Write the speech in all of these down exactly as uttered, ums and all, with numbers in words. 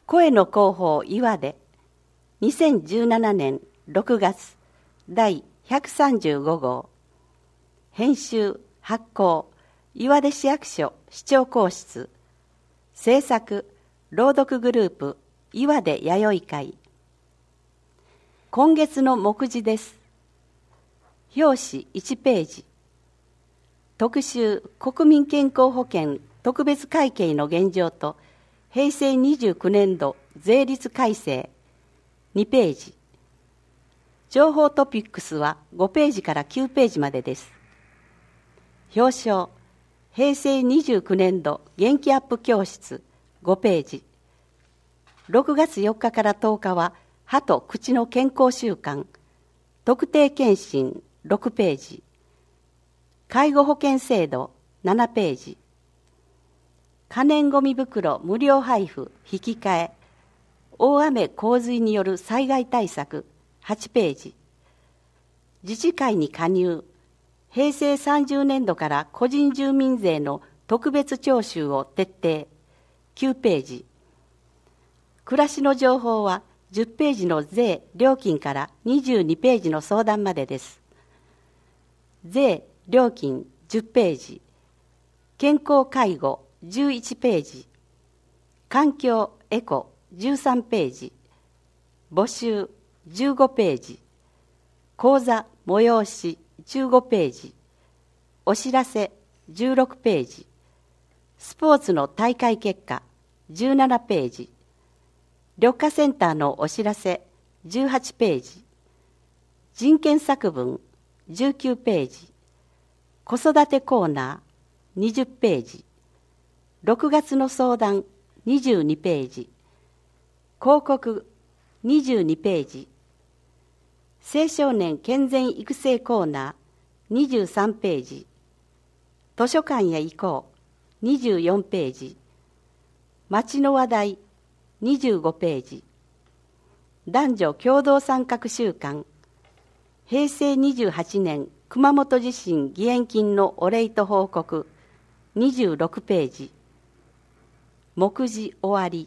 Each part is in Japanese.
声の広報岩出にせんじゅうななねんろくがつだいひゃくさんじゅうご号編集発行岩出市役所市長公室制作朗読グループ岩出弥生会。今月の目次です。表紙いちページ、特集国民健康保険特別会計の現状と平成にじゅうきゅうねん度税率改正にページ、情報トピックスはごページからきゅうページまでです。表彰平成にじゅうきゅうねん度元気アップ教室ごページ、ろくがつよっかからとおかは歯と口の健康習慣特定健診ろくページ、介護保険制度ななページ、可燃ごみ袋無料配布引き換え大雨洪水による災害対策はちページ、自治会に加入平成さんじゅうねん度から個人住民税の特別徴収を徹底きゅうページ、暮らしの情報はじゅっページの税料金からにじゅうにページの相談までです。税料金じゅっページ、健康介護じゅういちページ、環境エコじゅうさんページ、募集じゅうごページ、講座催しじゅうごページ、お知らせじゅうろくページ、スポーツの大会結果じゅうななページ、緑化センターのお知らせじゅうはちページ、人権作文じゅうきゅうページ、子育てコーナーにじゅっページ、ろくがつの相談にじゅうにページ、広告にじゅうにページ、青少年健全育成コーナーにじゅうさんページ、図書館へ行こうにじゅうよんページ、町の話題にじゅうごページ、男女共同参画週間平成にじゅうはちねん熊本地震義援金のお礼と報告にじゅうろくページ、目次終わり。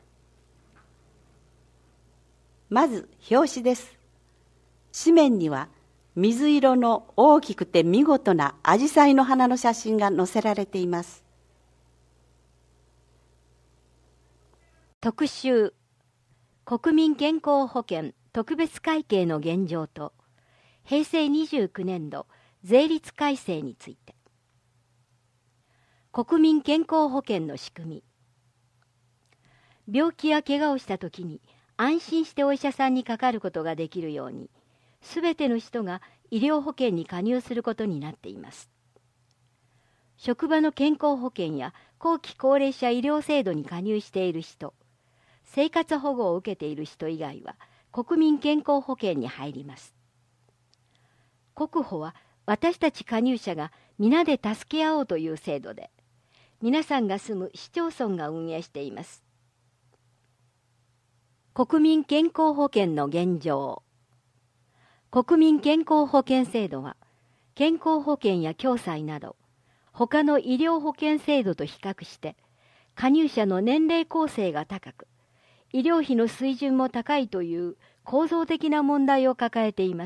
まず表紙です。紙面には水色の大きくて見事なアジサイの花の写真が載せられています。 特集国民健康保険特別会計の現状と平成にじゅうきゅうねん度税率改正について。国民健康保険の仕組み。病気や怪我をしたときに安心してお医者さんにかかることができるように、すべての人が医療保険に加入することになっています。職場の健康保険や後期高齢者医療制度に加入している人、生活保護を受けている人以外は国民健康保険に入ります。国保は私たち加入者が皆で助け合おうという制度で、皆さんが住む市町村が運営しています。国民健康保険の現状。国民健康保険制度は、健康保険や共済など、他の医療保険制度と比較して、加入者の年齢構成が高く、医療費の水準も高いという構造的な問題を抱えています。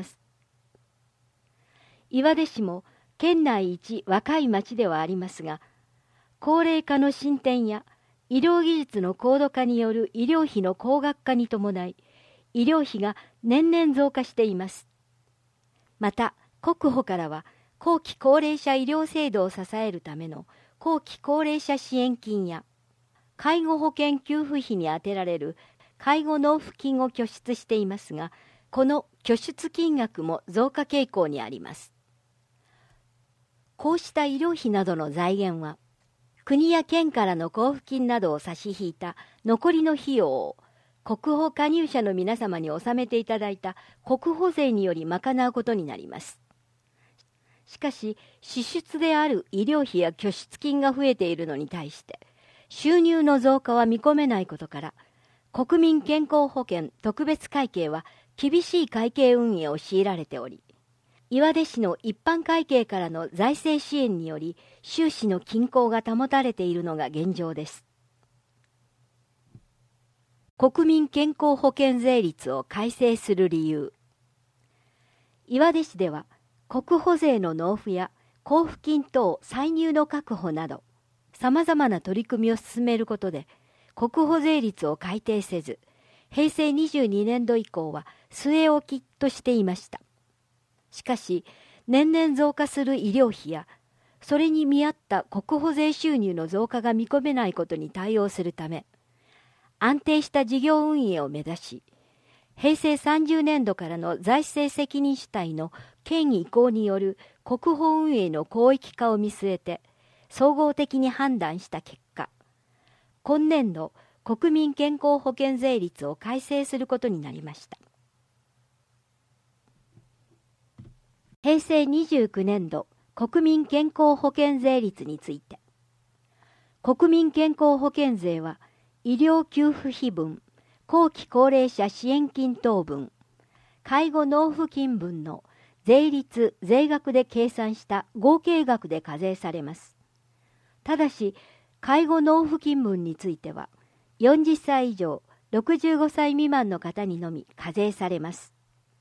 岩出市も県内一若い町ではありますが、高齢化の進展や医療技術の高度化による医療費の高額化に伴い、医療費が年々増加しています。また、国保からは後期高齢者医療制度を支えるための後期高齢者支援金や、介護保険給付費に充てられる介護納付金を拠出していますが、この拠出金額も増加傾向にあります。こうした医療費などの財源は、国や県からの交付金などを差し引いた残りの費用を、国保加入者の皆様に納めていただいた国保税により賄うことになります。しかし、支出である医療費や拠出金が増えているのに対して、収入の増加は見込めないことから、国民健康保険特別会計は厳しい会計運営を強いられており、岩出市の一般会計からの財政支援により収支の均衡が保たれているのが現状です。 国民健康保険税率を改正する理由。岩出市では国保税の納付や交付金等歳入の確保などさまざまな取り組みを進めることで国保税率を改定せず、へいせいにじゅうにねんど以降は据え置きとしていました。しかし年々増加する医療費やそれに見合った国保税収入の増加が見込めないことに対応するため、安定した事業運営を目指し、へいせいさんじゅうねんどからの財政責任主体の権威移行による国保運営の広域化を見据えて、総合的に判断した結果、今年度国民健康保険税率を改正することになりました。へいせいにじゅうきゅうねんど国民健康保険税率について、国民健康保険税は医療給付費分、後期高齢者支援金等分、介護納付金分の税率・税額で計算した合計額で課税されます。ただし、介護納付金分については、よんじゅっさい以上、ろくじゅうごさい未満の方にのみ課税されます。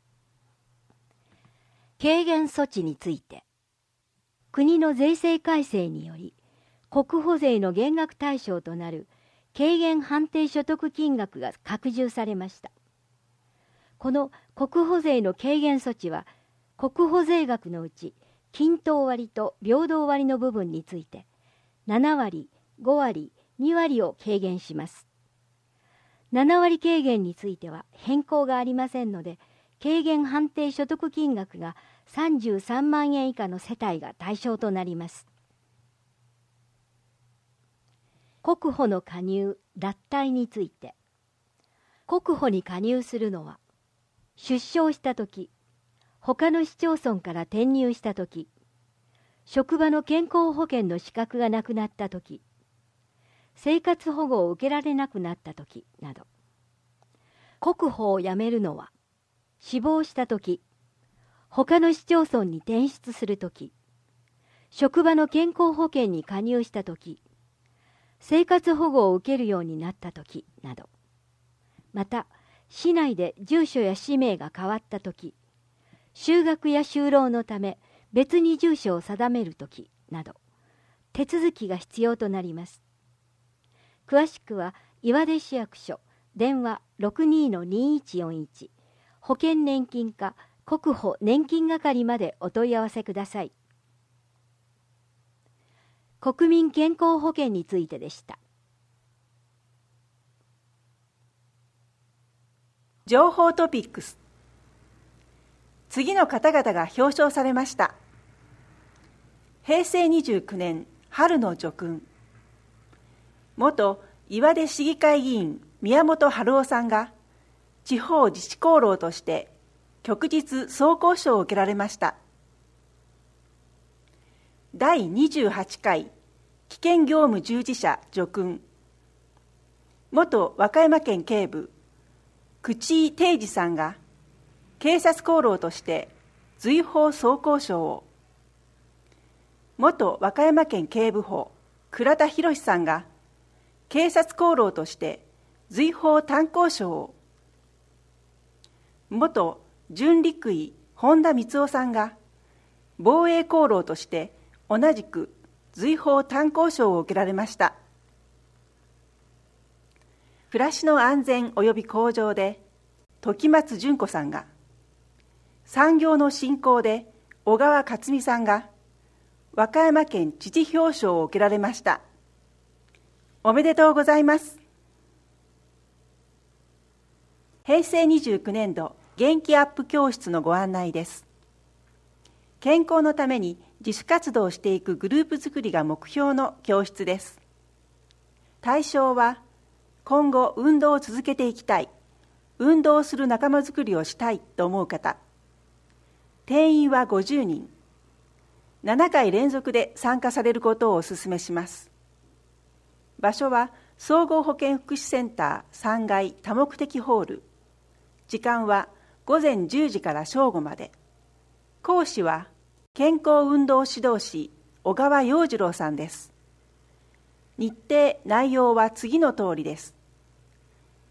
軽減措置について、国の税制改正により、国保税の減額対象となる軽減判定所得金額が拡充されました。この国保税の軽減措置は、国保税額のうち均等割と平等割の部分について、ななわり、ごわり、にわりを軽減します。ななわり軽減については変更がありませんので、軽減判定所得金額がさんじゅうさんまんえん以下の世帯が対象となります。国保の加入・脱退について、国保に加入するのは、出生したとき、他の市町村から転入したとき、職場の健康保険の資格がなくなったとき、生活保護を受けられなくなったときなど、国保を辞めるのは、死亡したとき、他の市町村に転出するとき、職場の健康保険に加入したとき、生活保護を受けるようになったときなど、また、市内で住所や氏名が変わったとき、就学や就労のため別に住所を定めるときなど、手続きが必要となります。詳しくは、岩出市役所、電話 ろくにーのにーいちよんいち、保険年金課国保年金係までお問い合わせください。国民健康保険についてでした。 情報トピックス。次の方々が表彰されました。へいせいにじゅうきゅうねん春の叙勲。元岩出市議会議員宮本春夫さんが地方自治功労として旭日総功賞を受けられました。だいにじゅうはちかい危険業務従事者叙勲。元和歌山県警部口井定治さんが警察功労として随宝総功賞を、元和歌山県警部補倉田博さんが警察功労として随宝炭鉱賞を、元準陸尉本田光夫さんが防衛功労として同じく随宝炭鉱賞を受けられました。暮らしの安全及び向上で時松純子さんが、産業の振興で小川克美さんが和歌山県知事表彰を受けられました。おめでとうございます。へいせいにじゅうきゅうねんど元気アップ教室のご案内です。健康のために自主活動していくグループ作りが目標の教室です。対象は、今後運動を続けていきたい、運動する仲間づくりをしたいと思う方。定員はごじゅうにん。ななかい連続で参加されることをお勧めします。場所は総合保健福祉センターさんがい多目的ホール。時間はごぜんじゅうじから正午まで。講師は健康運動指導士小川洋次郎さんです。日程・内容は次の通りです。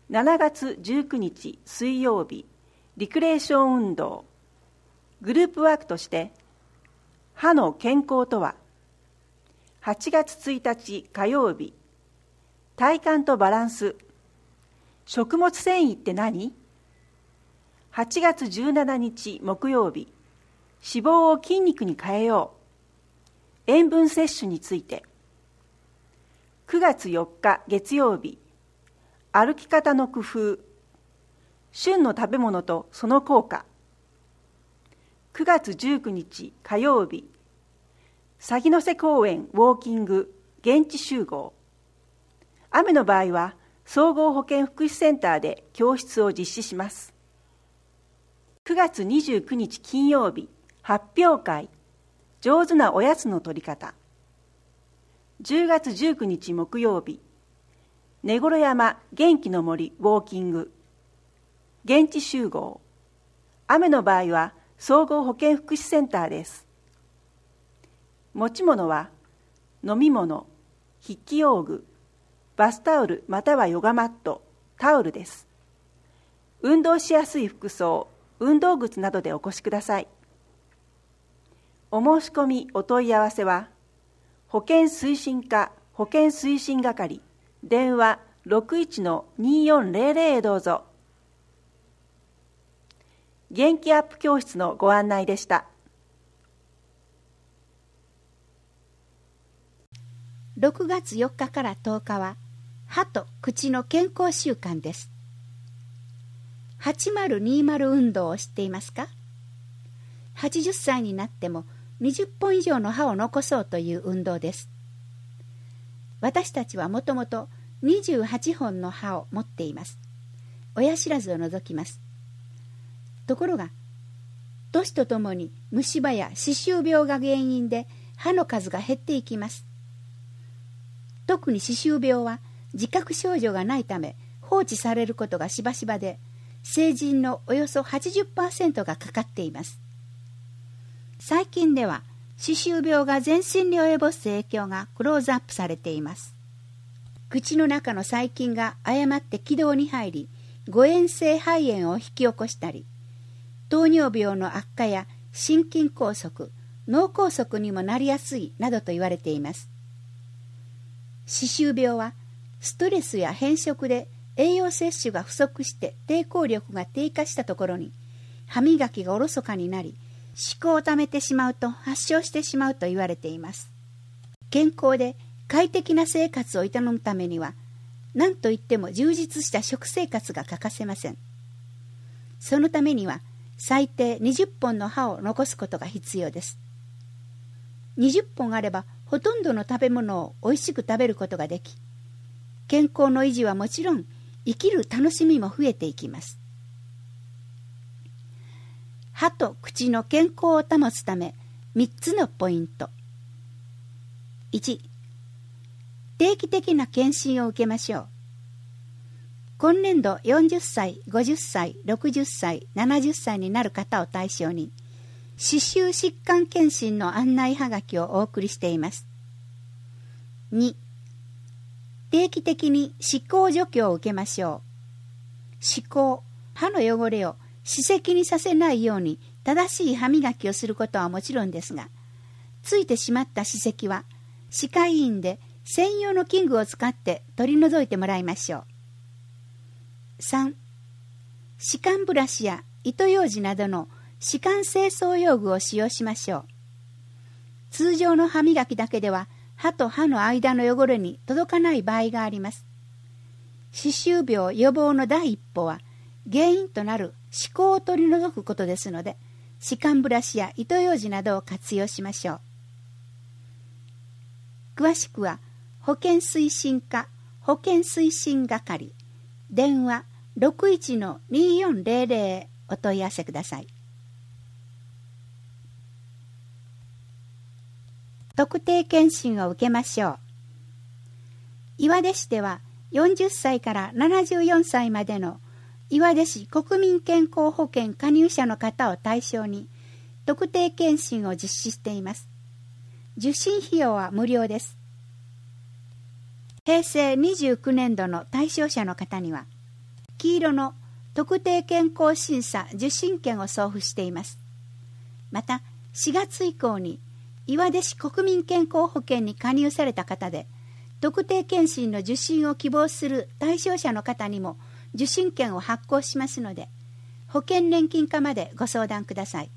しちがつじゅうくにち水曜日、リクレーション運動。グループワークとして、歯の健康とは。はちがつついたち火曜日、体幹とバランス。食物繊維って何？はちがつじゅうしちにち木曜日、脂肪を筋肉に変えよう。塩分摂取について。くがつよっか月曜日、歩き方の工夫。旬の食べ物とその効果。くがつじゅうくにち火曜日、鷺ノ瀬公園ウォーキング現地集合。雨の場合は総合保健福祉センターで教室を実施します。くがつにじゅうくにち金曜日、発表会。上手なおやつの取り方。じゅうがつじゅうくにち木曜日、根頃山元気の森ウォーキング現地集合。雨の場合は総合保健福祉センターです。持ち物は飲み物、筆記用具、バスタオルまたはヨガマット、タオルです。運動しやすい服装、運動靴などでお越しください。お申し込みお問い合わせは保健推進課保健推進係電話 ろくいちのによんぜろぜろ へどうぞ。元気アップ教室のご案内でした。 ろくがつよっかからとおかは歯と口の健康週間です。はちまるにじゅう運動を知っていますか？はちじゅっさいになってもにじゅっぽん以上の歯を残そうという運動です。私たちはもともとにじゅうはちほんの歯を持っています。親知らずを除きます。ところが年とともに虫歯や歯周病が原因で歯の数が減っていきます。特に歯周病は自覚症状がないため放置されることがしばしばで、成人のおよそ はちじゅっパーセント がかかっています。最近では歯周病が全身に及ぼす影響がクローズアップされています。口の中の細菌が誤って気道に入り、誤嚥性肺炎を引き起こしたり、糖尿病の悪化や心筋梗塞、脳梗塞にもなりやすいなどと言われています。歯周病はストレスや偏食で栄養摂取が不足して抵抗力が低下したところに、歯磨きがおろそかになり、歯垢をためてしまうと発症してしまうと言われています。健康で快適な生活を営むためには、何といっても充実した食生活が欠かせません。そのためには最低にじゅっぽんの歯を残すことが必要です。にじゅっぽんあればほとんどの食べ物をおいしく食べることができ、健康の維持はもちろん生きる楽しみも増えていきます。歯と口の健康を保つためみっつのポイント。いち、定期的な検診を受けましょう。今年度よんじゅっさい、ごじゅっさい、ろくじゅっさい、ななじゅっさいになる方を対象に、歯周疾患検診の案内はがきをお送りしています。に、定期的に歯垢除去を受けましょう。歯垢、歯の汚れを歯石にさせないように正しい歯磨きをすることはもちろんですが、ついてしまった歯石は歯科医院で専用の器具を使って取り除いてもらいましょう。さん、歯間ブラシや糸ようじなどの歯間清掃用具を使用しましょう。通常の歯磨きだけでは歯と歯の間の汚れに届かない場合があります。歯周病予防の第一歩は原因となる歯垢を取り除くことですので、歯間ブラシや糸ようじなどを活用しましょう。詳しくは保健推進課保健推進係電話 ろくいちのによんぜろぜろ へお問い合わせください。特定健診を受けましょう。岩出市ではよんじゅっさいからななじゅうよんさいまでの岩出市国民健康保険加入者の方を対象に特定健診を実施しています。受診費用は無料です。へいせいにじゅうきゅうねんどの対象者の方には黄色の特定健康審査受診券を送付しています。またしがつ以降に岩出市国民健康保険に加入された方で特定健診の受診を希望する対象者の方にも受診券を発行しますので、保険年金課までご相談ください。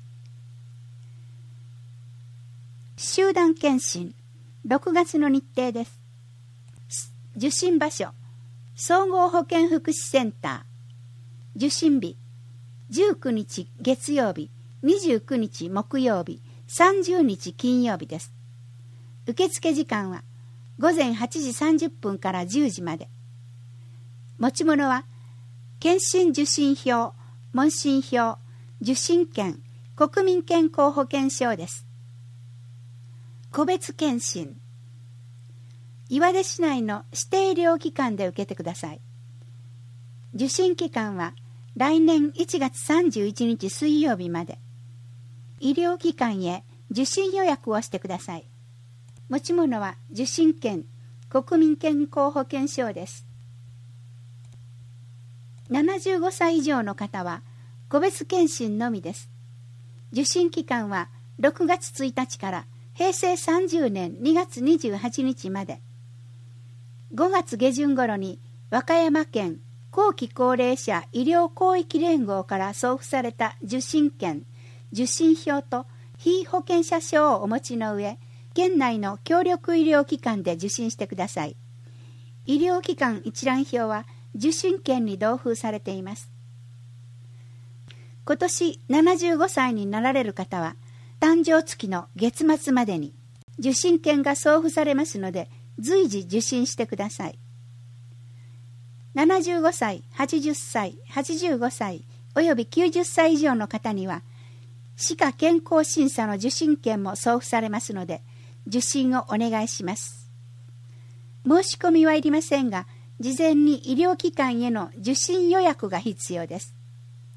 集団健診ろくがつの日程です。受診場所総合保健福祉センター。受診日じゅうくにち月曜日、にじゅうくにち木曜日、さんじゅうにち金曜日です。受付時間はごぜんはちじさんじゅっぷんからじゅうじまで。持ち物は健診受診票、問診票、受診券、国民健康保険証です。個別健診岩出市内の指定医療機関で受けてください。受診期間は来年いちがつさんじゅういちにち水曜日まで。医療機関へ受診予約をしてください。持ち物は受診券、国民健康保険証です。ななじゅうごさい以上の方は個別検診のみです。受診期間はろくがつついたちからへいせいさんじゅうねんにがつにじゅうはちにちまで。ごがつげじゅん頃に和歌山県後期高齢者医療広域連合から送付された受診券、受診票と被保険者証をお持ちの上、県内の協力医療機関で受診してください。医療機関一覧表は受診券に同封されています。今年ななじゅうごさいになられる方は、誕生月の月末までに受診券が送付されますので、随時受診してください。ななじゅうごさい、はちじゅっさい、はちじゅうごさいおよびきゅうじゅっさい以上の方には、歯科健康審査の受診券も送付されますので、受診をお願いします。申し込みはいりませんが、事前に医療機関への受診予約が必要です。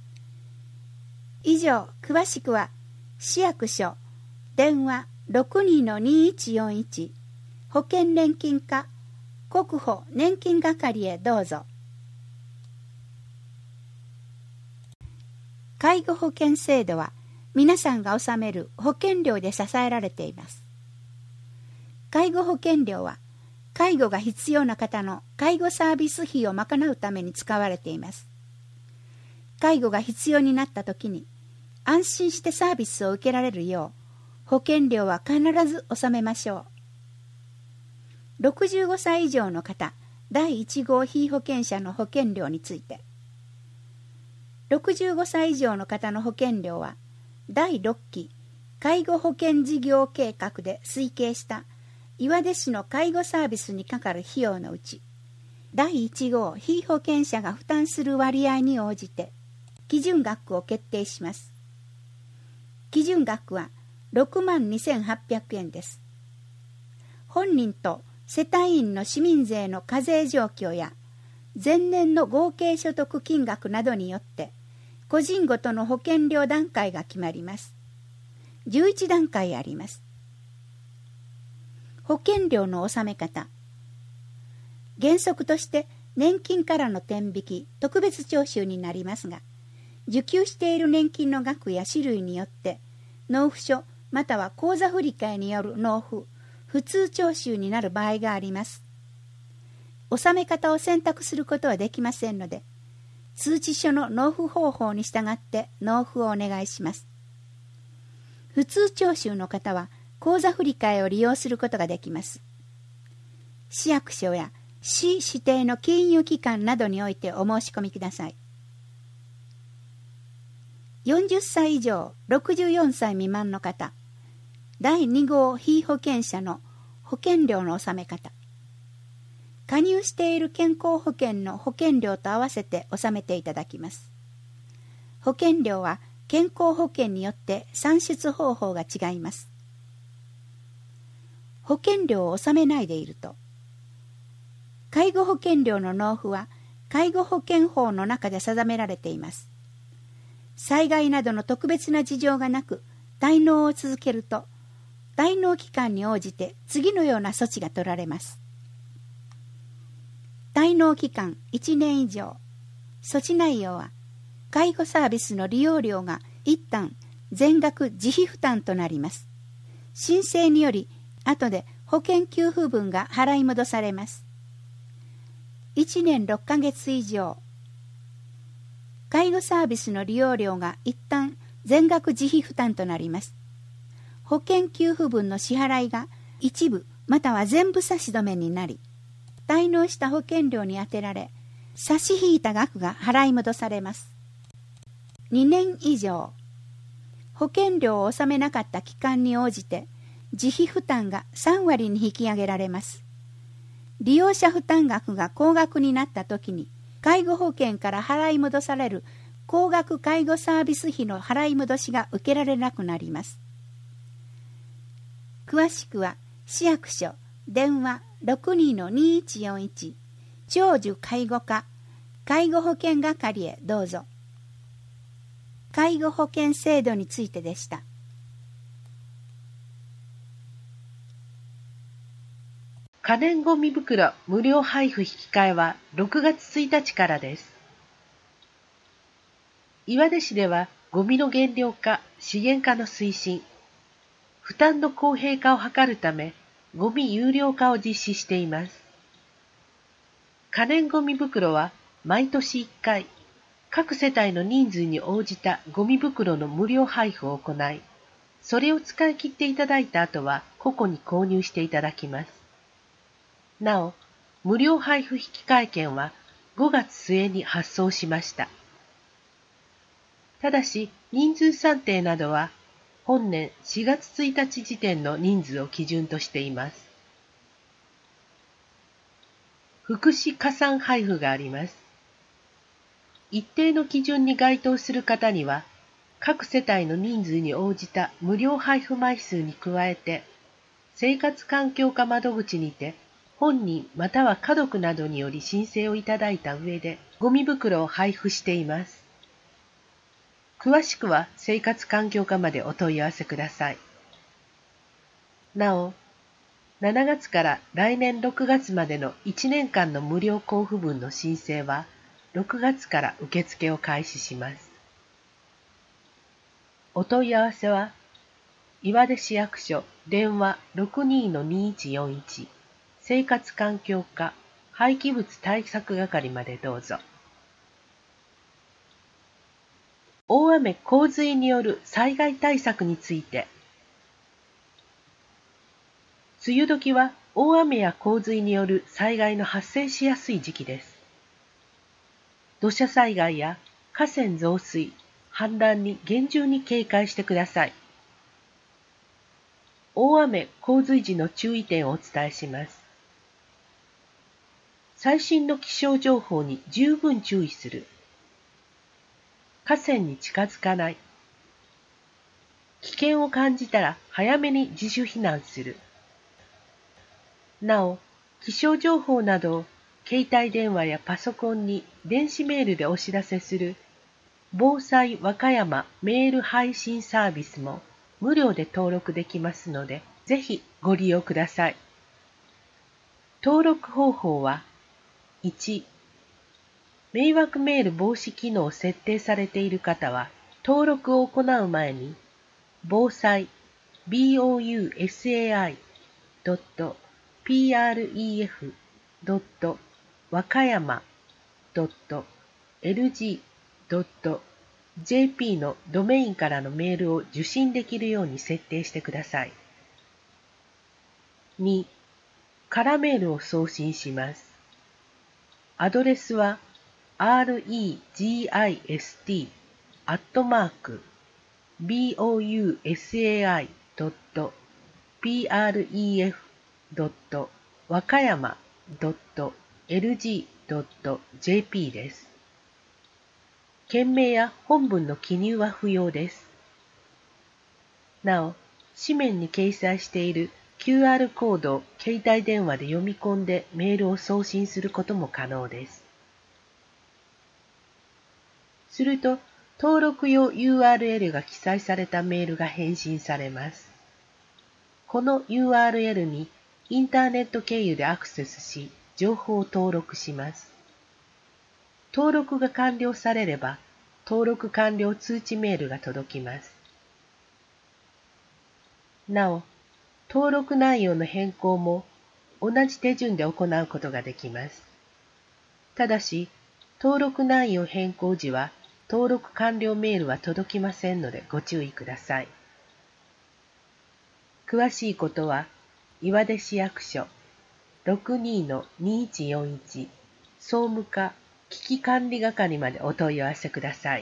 以上、詳しくは市役所電話 ろくにのにいちよんいち 保険年金課国保年金係へどうぞ。介護保険制度は皆さんが納める保険料で支えられています。介護保険料は介護が必要な方の介護サービス費を賄うために使われています。介護が必要になった時に安心してサービスを受けられるよう保険料は必ず納めましょう。ろくじゅうごさい以上の方だいいち号被保険者の保険料について、ろくじゅうごさい以上の方の保険料はだいろっき介護保険事業計画で推計した岩出市の介護サービスにかかる費用のうち、だいいち号被保険者が負担する割合に応じて基準額を決定します。基準額はろくまんにせんはっぴゃくえんです。本人と世帯員の市民税の課税状況や前年の合計所得金額などによって個人ごとの保険料段階が決まります。じゅういちだんかいあります。保険料の納め方。原則として年金からの天引き、特別徴収になりますが、受給している年金の額や種類によって納付書または口座振替による納付、普通徴収になる場合があります。納め方を選択することはできませんので、通知書の納付方法に従って納付をお願いします。普通徴収の方は口座振替を利用することができます。市役所や市指定の金融機関などにおいてお申し込みください。よんじゅっさい以上ろくじゅうよんさい未満の方、だいに号被保険者の保険料の納め方。加入している健康保険の保険料と合わせて納めていただきます。保険料は健康保険によって算出方法が違います。保険料を納めないでいると、介護保険料の納付は介護保険法の中で定められています。災害などの特別な事情がなく滞納を続けると、滞納期間に応じて次のような措置が取られます。滞納期間いちねん以上、 措置内容は、介護サービスの利用料が一旦全額自費負担となります。申請により、後で保険給付分が払い戻されます。いちねんろっかげつ以上、介護サービスの利用料が一旦全額自費負担となります。保険給付分の支払いが一部または全部差し止めになり、滞納した保険料に充てられ、差し引いた額が払い戻されます。にねん以上、保険料を納めなかった期間に応じて、自費負担がさんわりに引き上げられます。利用者負担額が高額になったときに、介護保険から払い戻される高額介護サービス費の払い戻しが受けられなくなります。詳しくは市役所電話 ろくにのにいちよんいち 長寿介護課介護保険係へどうぞ。介護保険制度についてでした。 可燃ごみ袋無料配布引き換えはろくがつついたちからです。岩出市ではゴミの減量化、資源化の推進、負担の公平化を図るため、ゴミ有料化を実施しています。可燃ごみ袋は毎年いっかい、各世帯の人数に応じたゴミ袋の無料配布を行い、それを使い切っていただいた後は個々に購入していただきます。なお、無料配布引換券はごがつすえに発送しました。ただし、人数算定などは本年しがつついたち時点の人数を基準としています。福祉加算配布があります。一定の基準に該当する方には、各世帯の人数に応じた無料配布枚数に加えて、生活環境課窓口にて、本人または家族などにより申請をいただいた上で、ゴミ袋を配布しています。詳しくは生活環境課までお問い合わせください。なお、しちがつから来年ろくがつまでのいちねんかんの無料交付分の申請は、ろくがつから受付を開始します。お問い合わせは、岩出市役所電話 ろくにのにいちよんいち 生活環境課廃棄物対策係までどうぞ。大雨洪水による災害対策について。梅雨時は大雨や洪水による災害の発生しやすい時期です。土砂災害や河川増水、氾濫に厳重に警戒してください。大雨洪水時の注意点をお伝えします。最新の気象情報に十分注意する。河川に近づかない。危険を感じたら早めに自主避難する。なお、気象情報などを携帯電話やパソコンに電子メールでお知らせする防災和歌山メール配信サービスも無料で登録できますので、ぜひご利用ください。登録方法は、いち、迷惑メール防止機能を設定されている方は、登録を行う前に、防災 ボウサイ .pref. 和歌山 .エルジー ジェーピー のドメインからのメールを受信できるように設定してください。に、空メールを送信します。アドレスは アールイージーアイエスティー アットマーク ボウサイ ピーアールイーエフ 和歌山 エルジー ジェーピー です。件名や本文の記入は不要です。なお、紙面に掲載している キューアール コードを携帯電話で読み込んでメールを送信することも可能です。すると、登録用 ユーアールエル が記載されたメールが返信されます。この ユーアールエル にインターネット経由でアクセスし、情報を登録します。 登録が完了されれば、登録完了通知メールが届きます。なお、登録内容の変更も同じ手順で行うことができます。ただし、登録内容変更時は、登録完了メールは届きませんのでご注意ください。詳しいことは、岩出市役所 ろくにーのにいちよんいち 総務課危機管理係までお問い合わせください。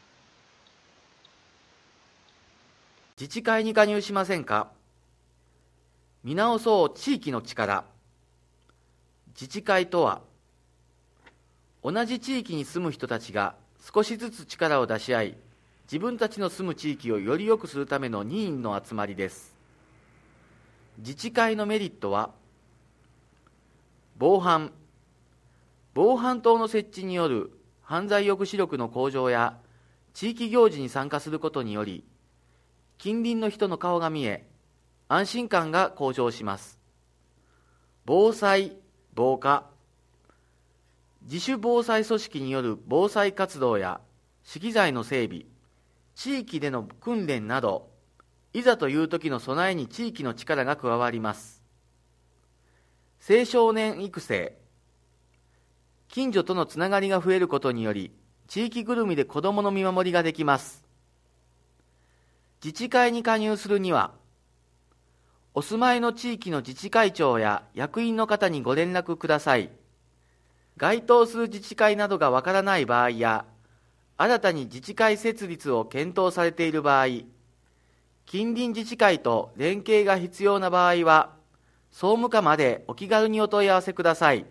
自治会に加入しませんか？見直そう地域の力。自治会とは、同じ地域に住む人たちが少しずつ力を出し合い、自分たちの住む地域をより良くするための任意の集まりです。自治会のメリットは、防犯。防犯灯の設置による犯罪抑止力の向上や、地域行事に参加することにより、近隣の人の顔が見え、安心感が向上します。防災、防火。自主防災組織による防災活動や資機材の整備、地域での訓練など、いざという時の備えに地域の力が加わります。青少年育成。近所とのつながりが増えることにより、地域ぐるみで子どもの見守りができます。自治会に加入するには、お住まいの地域の自治会長や役員の方にご連絡ください。該当する自治会などがわからない場合や、新たに自治会設立を検討されている場合、近隣自治会と連携が必要な場合は、総務課までお気軽にお問い合わせください。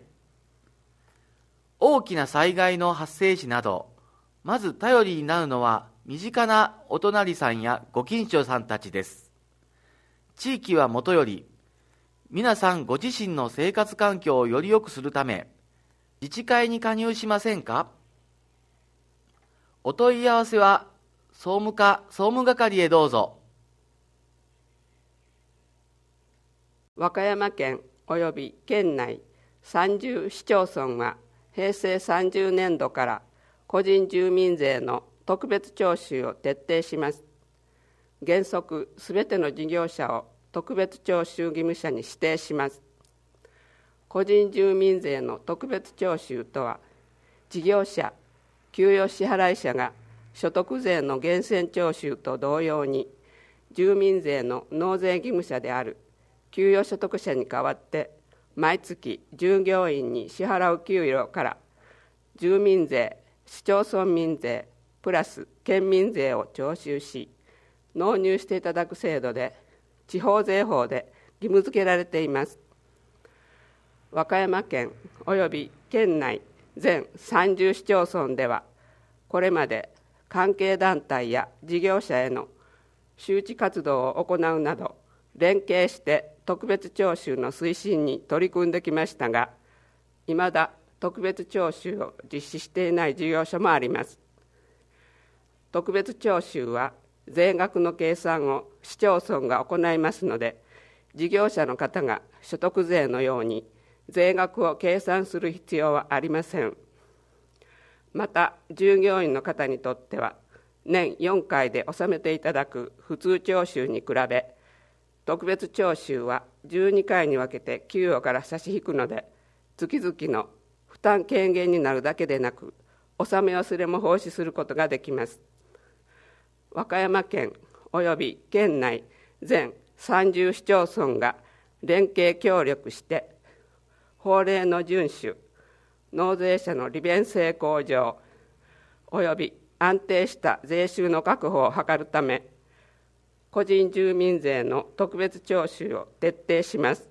大きな災害の発生時など、まず頼りになるのは身近なお隣さんやご近所さんたちです。地域はもとより、皆さんご自身の生活環境をより良くするため、自治会に加入しませんか？お問い合わせは、総務課総務係へどうぞ。 和歌山県および県内さんじゅう市町村は、平成さんじゅうねんどから個人住民税の特別徴収を徹底します。原則すべての事業者を特別徴収義務者に指定します。個人住民税の特別徴収とは、事業者、給与支払い者が所得税の源泉徴収と同様に、住民税の納税義務者である給与所得者に代わって、毎月従業員に支払う給与から住民税、市町村民税、プラス県民税を徴収し、納入していただく制度で、地方税法で義務付けられています。和歌山県および県内全さんじゅう市町村では、これまで関係団体や事業者への周知活動を行うなど、連携して特別徴収の推進に取り組んできましたが、いまだ特別徴収を実施していない事業所もあります。特別徴収は税額の計算を市町村が行いますので、事業者の方が所得税のように税額を計算する必要はありません。また、従業員の方にとっては、年よんかいで納めていただく普通徴収に比べ、特別徴収はじゅうにかいに分けて給与から差し引くので、月々の負担軽減になるだけでなく、納め忘れも防止することができます。和歌山県および県内全さんじゅう市町村が連携協力して、法令の遵守、納税者の利便性向上、および安定した税収の確保を図るため、個人住民税の特別徴収を徹底します。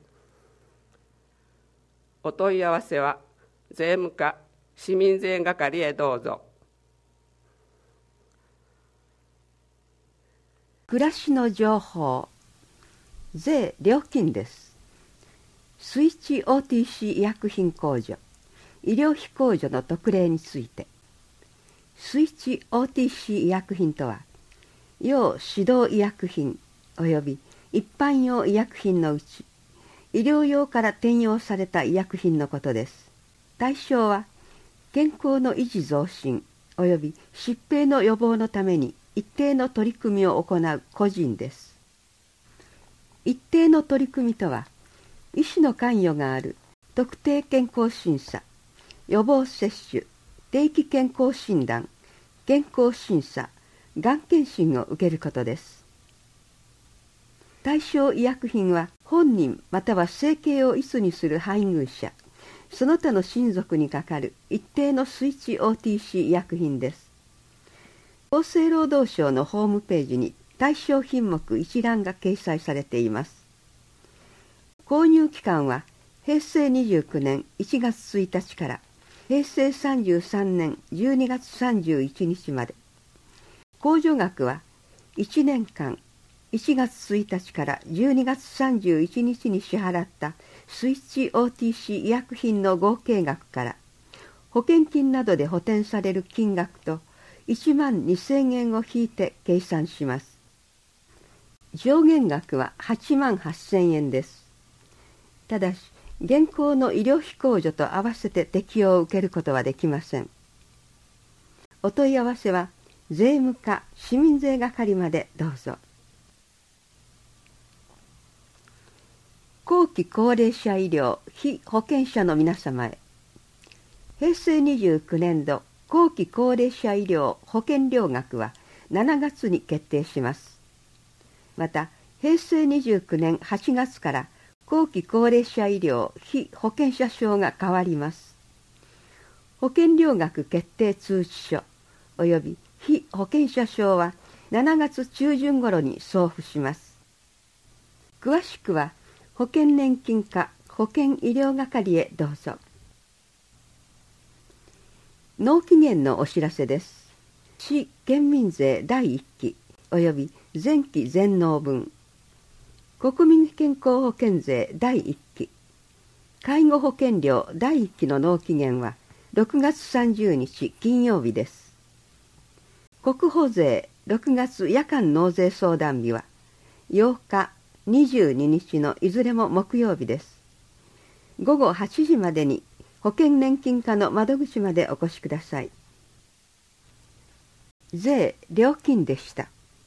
お問い合わせは、税務課市民税係へどうぞ。 暮らしの情報、税料金です。スイッチ オーティーシー 医薬品控除、医療費控除の特例について。スイッチ オーティーシー 医薬品とは、要指導医薬品および一般用医薬品のうち、医療用から転用された医薬品のことです。対象は、 健康の維持増進および疾病の予防のために一定の取り組みを行う個人です。一定の取り組みとは、医師の関与がある特定健康審査、予防接種、定期健康診断、健康審査、がん検診を受けることです。対象医薬品は本人または生計を意図にする配偶者、その他の親族にかかる一定の推置 オーティーシー 医薬品です。厚生労働省のホームページに対象品目一覧が掲載されています。購入期間はへいせいにじゅうきゅうねんいちがつついたちからへいせいさんじゅうさんねんじゅうにがつさんじゅういちにちまで。控除額はいちねんかんいちがつついたちからじゅうにがつさんじゅういちにちに支払ったスイッチ オーティーシー 医薬品の合計額から保険金などで補填される金額といちまんにせんえんを引いて計算します。上限額ははちまんはっせんえんです。ただし現行の医療費控除と合わせて適用を受けることはできません。お問い合わせは税務課市民税係までどうぞ。後期高齢者医療被保険者の皆様へ、へいせいにじゅうきゅうねんど後期高齢者医療保険料額はしちがつに決定します。またへいせいにじゅうきゅうねんはちがつから後期高齢者医療被保険者証が変わります。保険料額決定通知書および被保険者証はしちがつちゅうじゅん頃に送付します。詳しくは保険年金課保険医療係へどうぞ。納期限のお知らせです。市県民税だいいっきおよび前期全納分、国民健康保険税だいいっき、介護保険料だいいっきの納期限はろくがつさんじゅうにち金曜日です。国保税ろくがつ夜間納税相談日はようか、にじゅうににちのいずれも木曜日です。ごごはちじまでに保険年金課の窓口までお越しください。税・料金でした。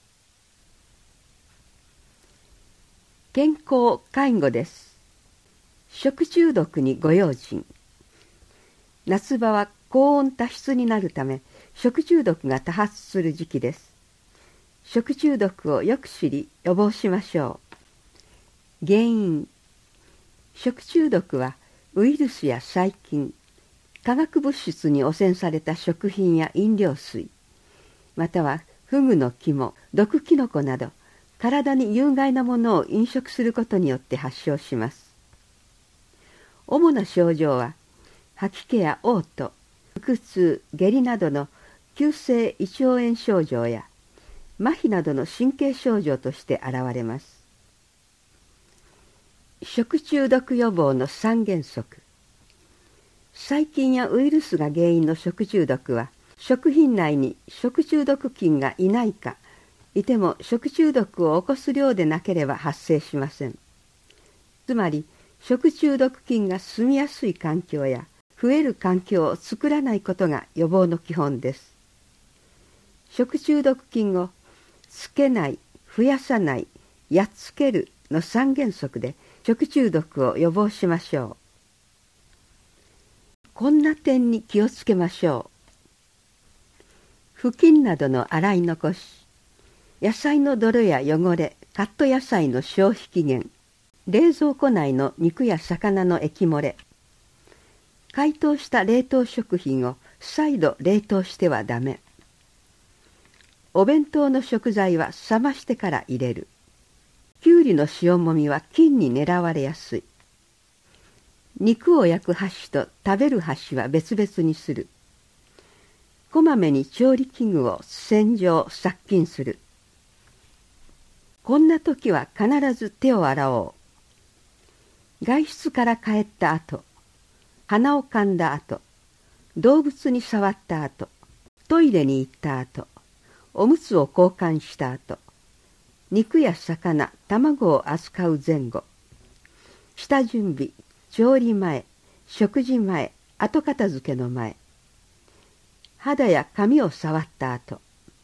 健康・介護です。食中毒にご用心。夏場は高温多湿になるため食中毒が多発する時期です。食中毒をよく知り予防しましょう。原因。食中毒はウイルスや細菌、化学物質に汚染された食品や飲料水、またはフグの肝、毒キノコなど体に有害なものを飲食することによって発症します。主な症状は吐き気や嘔吐、腹痛、下痢などの急性胃腸炎症状や麻痺などの神経症状として現れます。食中毒予防の三原則。細菌やウイルスが原因の食中毒は、食品内に食中毒菌がいないか、いても食中毒を起こす量でなければ発生しません。つまり、食中毒菌が住みやすい環境や増える環境を作らないことが予防の基本です。食中毒菌をつけない、増やさない、やっつけるの三原則で食中毒を予防しましょう。こんな点に気をつけましょう。布巾などの洗い残し、野菜の泥や汚れ、カット野菜の消費期限、冷蔵庫内の肉や魚の液漏れ、解凍した冷凍食品を再度冷凍してはダメ。お弁当の食材は冷ましてから入れる。きゅうりの塩もみは菌に狙われやすい。肉を焼く箸と食べる箸は別々にする。こまめに調理器具を洗浄・殺菌する。こんな時は必ず手を洗おう。外出から帰った後、鼻をかんだ後、動物に触った後、トイレに行った後、おむつを交換した後、肉や魚、卵を扱う前後、下準備、調理前、食事前、後片付けの前、 肌や髪を触った後、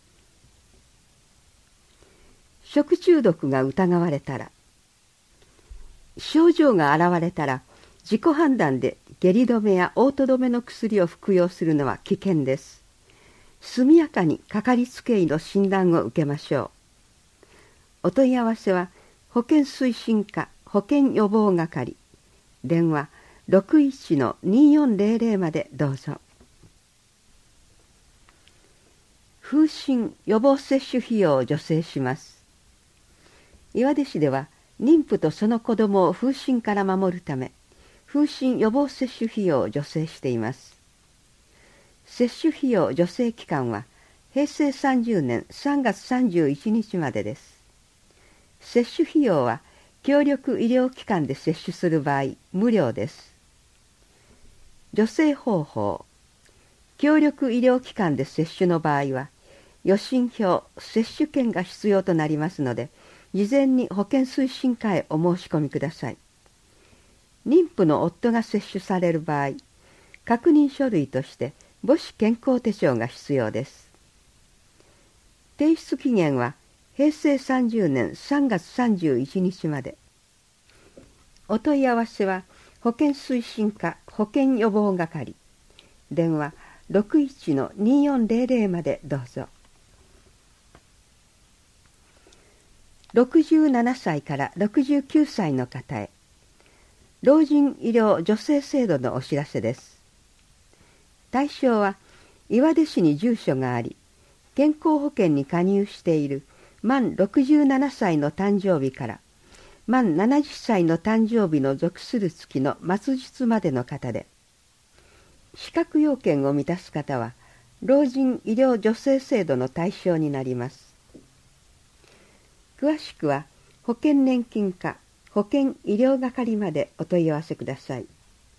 食中毒が疑われたら、症状が現れたら自己判断で下痢止めや嘔吐止めの薬を服用するのは危険です。速やかにかかりつけ医の診断を受けましょう。お問い合わせは保健推進課保健予防係、電話 ろくいちのによんゼロゼロ までどうぞ。風疹予防接種費用を助成します。岩出市では妊婦とその子供を風疹から守るため、風疹予防接種費用を助成しています。接種費用助成期間はへいせいさんじゅうねんさんがつさんじゅういちにちまでです。接種費用は協力医療機関で接種する場合無料です。助成方法、協力医療機関で接種の場合は予診票、接種券が必要となりますので、事前に保健推進課へお申し込みください。妊婦の夫が接種される場合、確認書類として母子健康手帳が必要です。提出期限はへいせいさんじゅうねんさんがつさんじゅういちにちまで。お問い合わせは保健推進課保健予防係、電話 ろくいちのによんゼロゼロ までどうぞ。ろくじゅうななさいからろくじゅうきゅうさいの方へ、老人医療助成制度のお知らせです。対象は岩出市に住所があり、健康保険に加入している満ろくじゅうななさいの誕生日から満ななじゅっさいの誕生日の属する月の末日までの方で、資格要件を満たす方は老人医療助成制度の対象になります。詳しくは保険年金課保険医療係までお問い合わせください。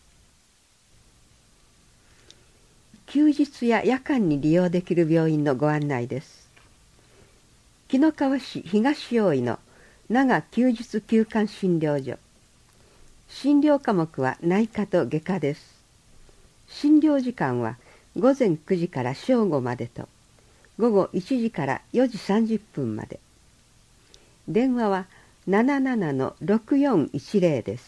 休日や夜間に利用できる病院のご案内です。紀の川市東大井の長休日休館診療所。診療科目は内科と外科です。診療時間はごぜんくじから正午までと、ごごいちじからよじさんじゅっぷんまで。電話は ななななのろくよんいちゼロ です。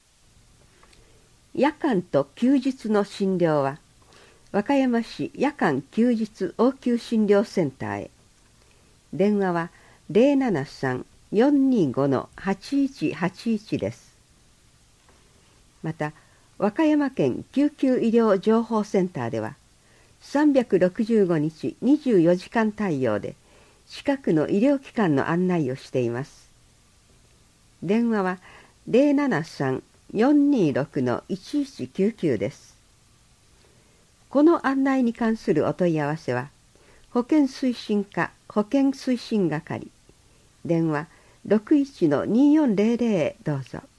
夜間と休日の診療は和歌山市夜間休日応急診療センターへ。電話は ゼロななさんよんにごのはちいちはちいち です。また和歌山県救急医療情報センターではさんびゃくろくじゅうごにちにじゅうよじかん対応で近くの医療機関の案内をしています。電話は ゼロななさんよんにろくのいちいちきゅうきゅう です。この案内に関するお問い合わせは保健推進課保健推進係、電話 ろくいちのによんゼロゼロ へどうぞ。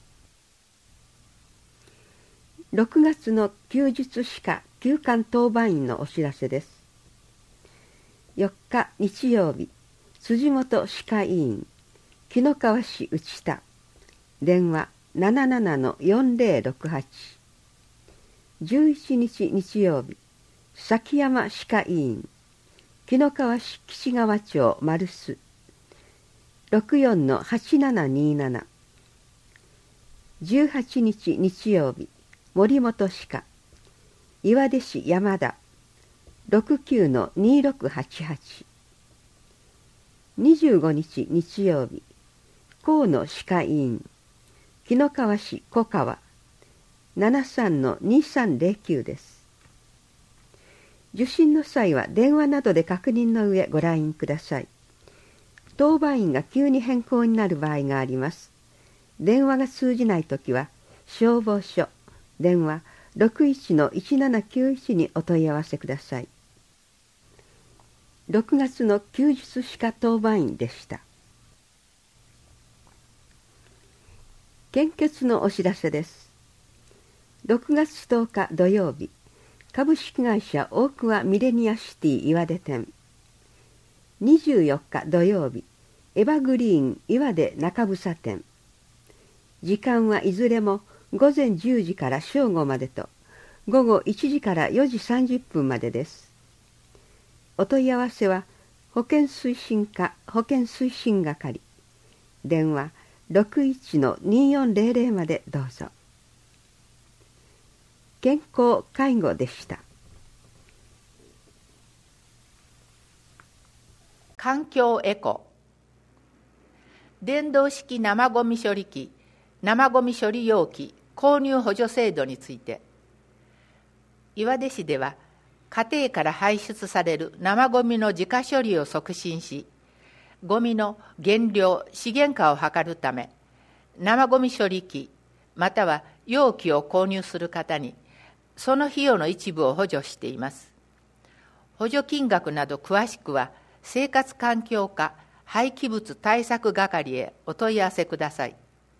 ろくがつの休日歯科休館当番員のお知らせです。よっか日曜日、辻本歯科医院、紀の川市内田、電話 ななななのよんゼロろくはち。じゅういちにち日曜日、崎山歯科医院、紀の川市岸川町丸須、ろくよんのはちななになな。じゅうはちにち日曜日、森本歯科、岩出市山田、ろくきゅうのにろくはちはち。にじゅうごにち日曜日、河野歯科医院、紀の川市小川、ななさんのにさんゼロきゅうです。受診の際は電話などで確認の上ご来院ください。当番員が急に変更になる場合があります。電話が通じないときは消防署、電話 ろくいちのいちななきゅういち にお問い合わせください。ろくがつの休日歯科当番員でした。献血のお知らせです。ろくがつとおか土曜日、株式会社大桑ミレニアシティ岩出店。にじゅうよっか土曜日、エバグリーン岩出中房店。時間はいずれもごぜんじゅうじから正午までと、 ごごいちじからよじさんじゅっぷんまでです。お問い合わせは保健推進課保健推進係、電話 ろくいちのによんゼロゼロ までどうぞ。健康介護でした。 環境エコ。電動式生ごみ処理機、生ごみ処理容器購入補助制度について、岩出市では家庭から排出される生ごみの自家処理を促進し、ごみの減量・資源化を図るため、生ごみ処理機または容器を購入する方にその費用の一部を補助しています。補助金額など詳しくは生活環境課廃棄物対策係へお問い合わせください。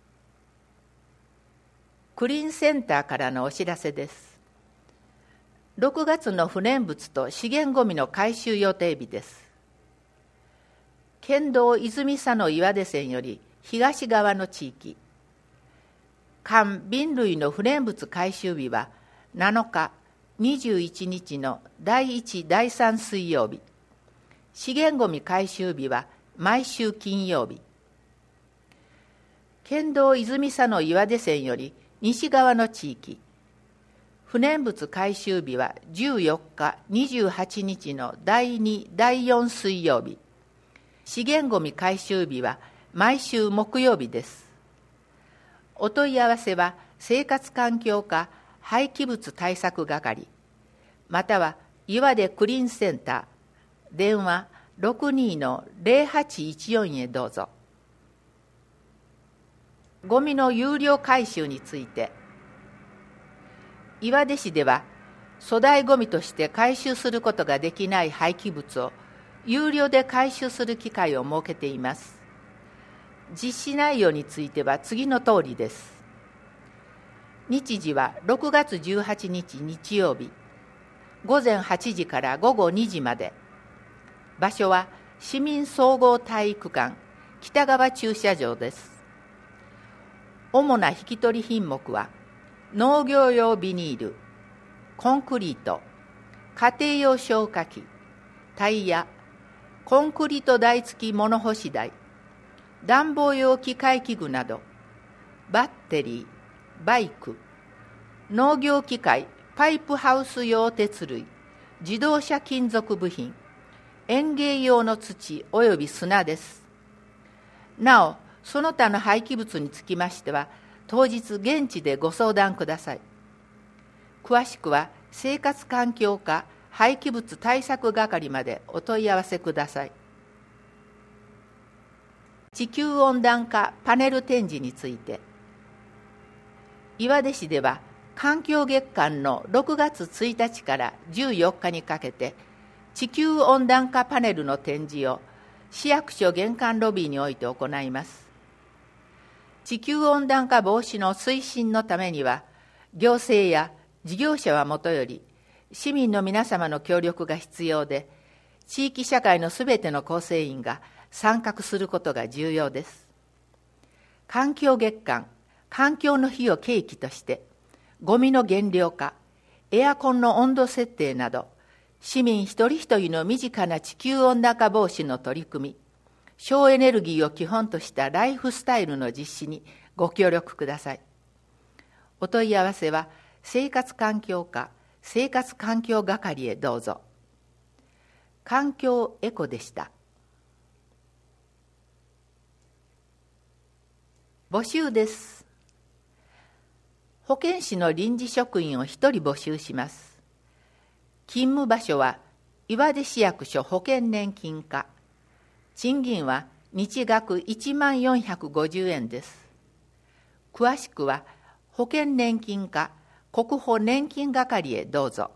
クリーンセンターからのお知らせです。ろくがつの不燃物と資源ごみの回収予定日です。県道泉佐野岩出線より東側の地域、缶・瓶類の不燃物回収日はなのか、にじゅういちにちのだいいち、だいさん水曜日、資源ごみ回収日は毎週金曜日。県道泉佐野岩出線より西側の地域、不燃物回収日はじゅうよっか、にじゅうはちにちのだいに、だいよん水曜日、資源ごみ回収日は毎週木曜日です。お問い合わせは生活環境課廃棄物対策係、または岩出クリーンセンター、電話 ろくにのゼロはちいちよん へどうぞ。ゴミの有料回収について、岩出市では粗大ゴミとして回収することができない廃棄物を有料で回収する機会を設けています。実施内容については次の通りです。日時はろくがつじゅうはちにち日曜日、ごぜんはちじからごごにじまで。場所は市民総合体育館北側駐車場です。主な引き取り品目は農業用ビニール、コンクリート、家庭用消火器、タイヤ、コンクリート台付き物干し台、暖房用機械器具など、バッテリー、バイク、農業機械、パイプハウス用鉄類、自動車金属部品、園芸用の土および砂です。なお、その他の廃棄物につきましては、当日現地でご相談ください。詳しくは生活環境課廃棄物対策係までお問い合わせください。地球温暖化パネル展示について、岩出市では環境月間のろくがつついたちからじゅうよっかにかけて地球温暖化パネルの展示を市役所玄関ロビーにおいて行います。地球温暖化防止の推進のためには、行政や事業者はもとより市民の皆様の協力が必要で、地域社会のすべての構成員が参画することが重要です。環境月間、環境の日を契機として、ゴミの減量化、エアコンの温度設定など、市民一人一人の身近な地球温暖化防止の取り組み、省エネルギーを基本としたライフスタイルの実施にご協力ください。お問い合わせは、生活環境課生活環境係へどうぞ。環境エコでした。募集です。保健師の臨時職員を一人募集します。勤務場所は岩出市役所保険年金課。賃金は日額いちまんよんひゃくごじゅうえんです。詳しくは保険年金課国保年金係へどうぞ。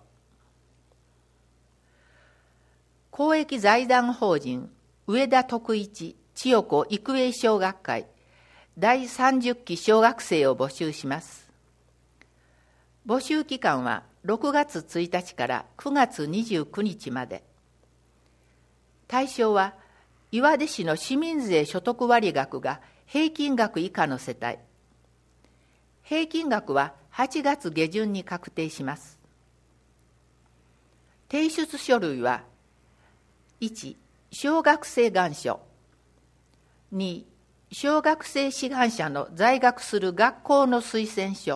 公益財団法人上田徳一千代子育英小学会だいさんじゅっき小学生を募集します。募集期間はろくがつついたちからくがつにじゅうくにちまで。対象は岩出市の市民税所得割額が平均額以下の世帯。平均額ははちがつげじゅんに確定します。 提出書類は、いち、小学生願書、に、小学生志願者の在学する学校の推薦書、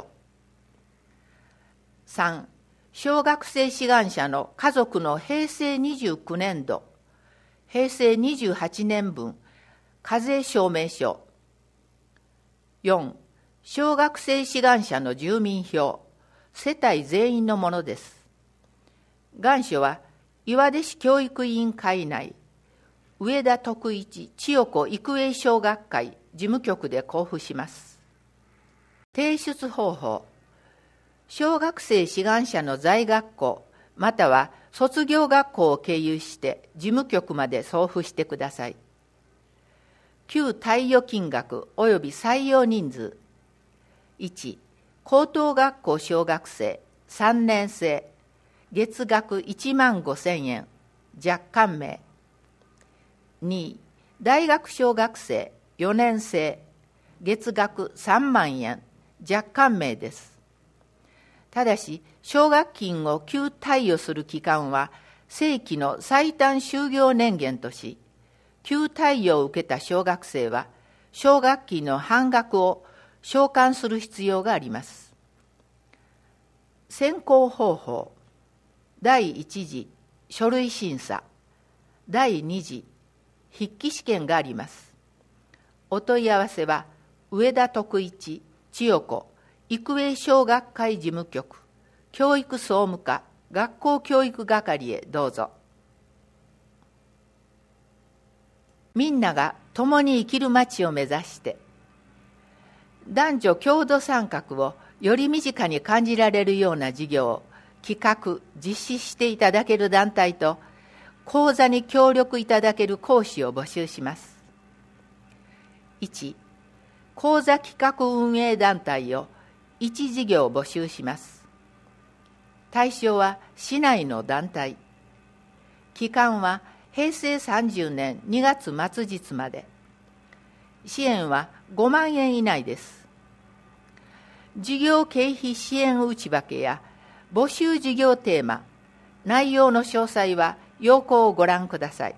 さん、小学生志願者の家族の平成にじゅうきゅうねんど、平成にじゅうはちねんぶん、課税証明書、よん、小学生志願者の住民票、世帯全員のものです。願書は岩出市教育委員会内、上田徳一千代子育英小学会事務局で交付します。提出方法、小学生志願者の在学校または卒業学校を経由して事務局まで送付してください。旧貸与金額及び採用人数、いち、高等学校小学生さんねんせい、月額いちまんごせんえん、若干名。に、大学小学生よねんせい、月額さんまんえん、若干名です。ただし、奨学金を旧貸与する期間は、正規の最短就業年限とし、旧貸与を受けた小学生は、奨学金の半額を償還する必要があります。選考方法、だいいち次、書類審査、だいに次、筆記試験があります。お問い合わせは、上田徳一千代子育英小学会事務局教育総務課学校教育係へどうぞ。みんなが共に生きる街を目指して、男女共同参画をより身近に感じられるような事業を企画・実施していただける団体と、講座に協力いただける講師を募集します。いち、講座企画運営団体をいち事業募集します。対象は市内の団体。期間はへいせいさんじゅうねんにがつ末日まで。支援はごまんえん以内です。事業経費支援内訳や募集事業テーマ、内容の詳細は要項をご覧ください。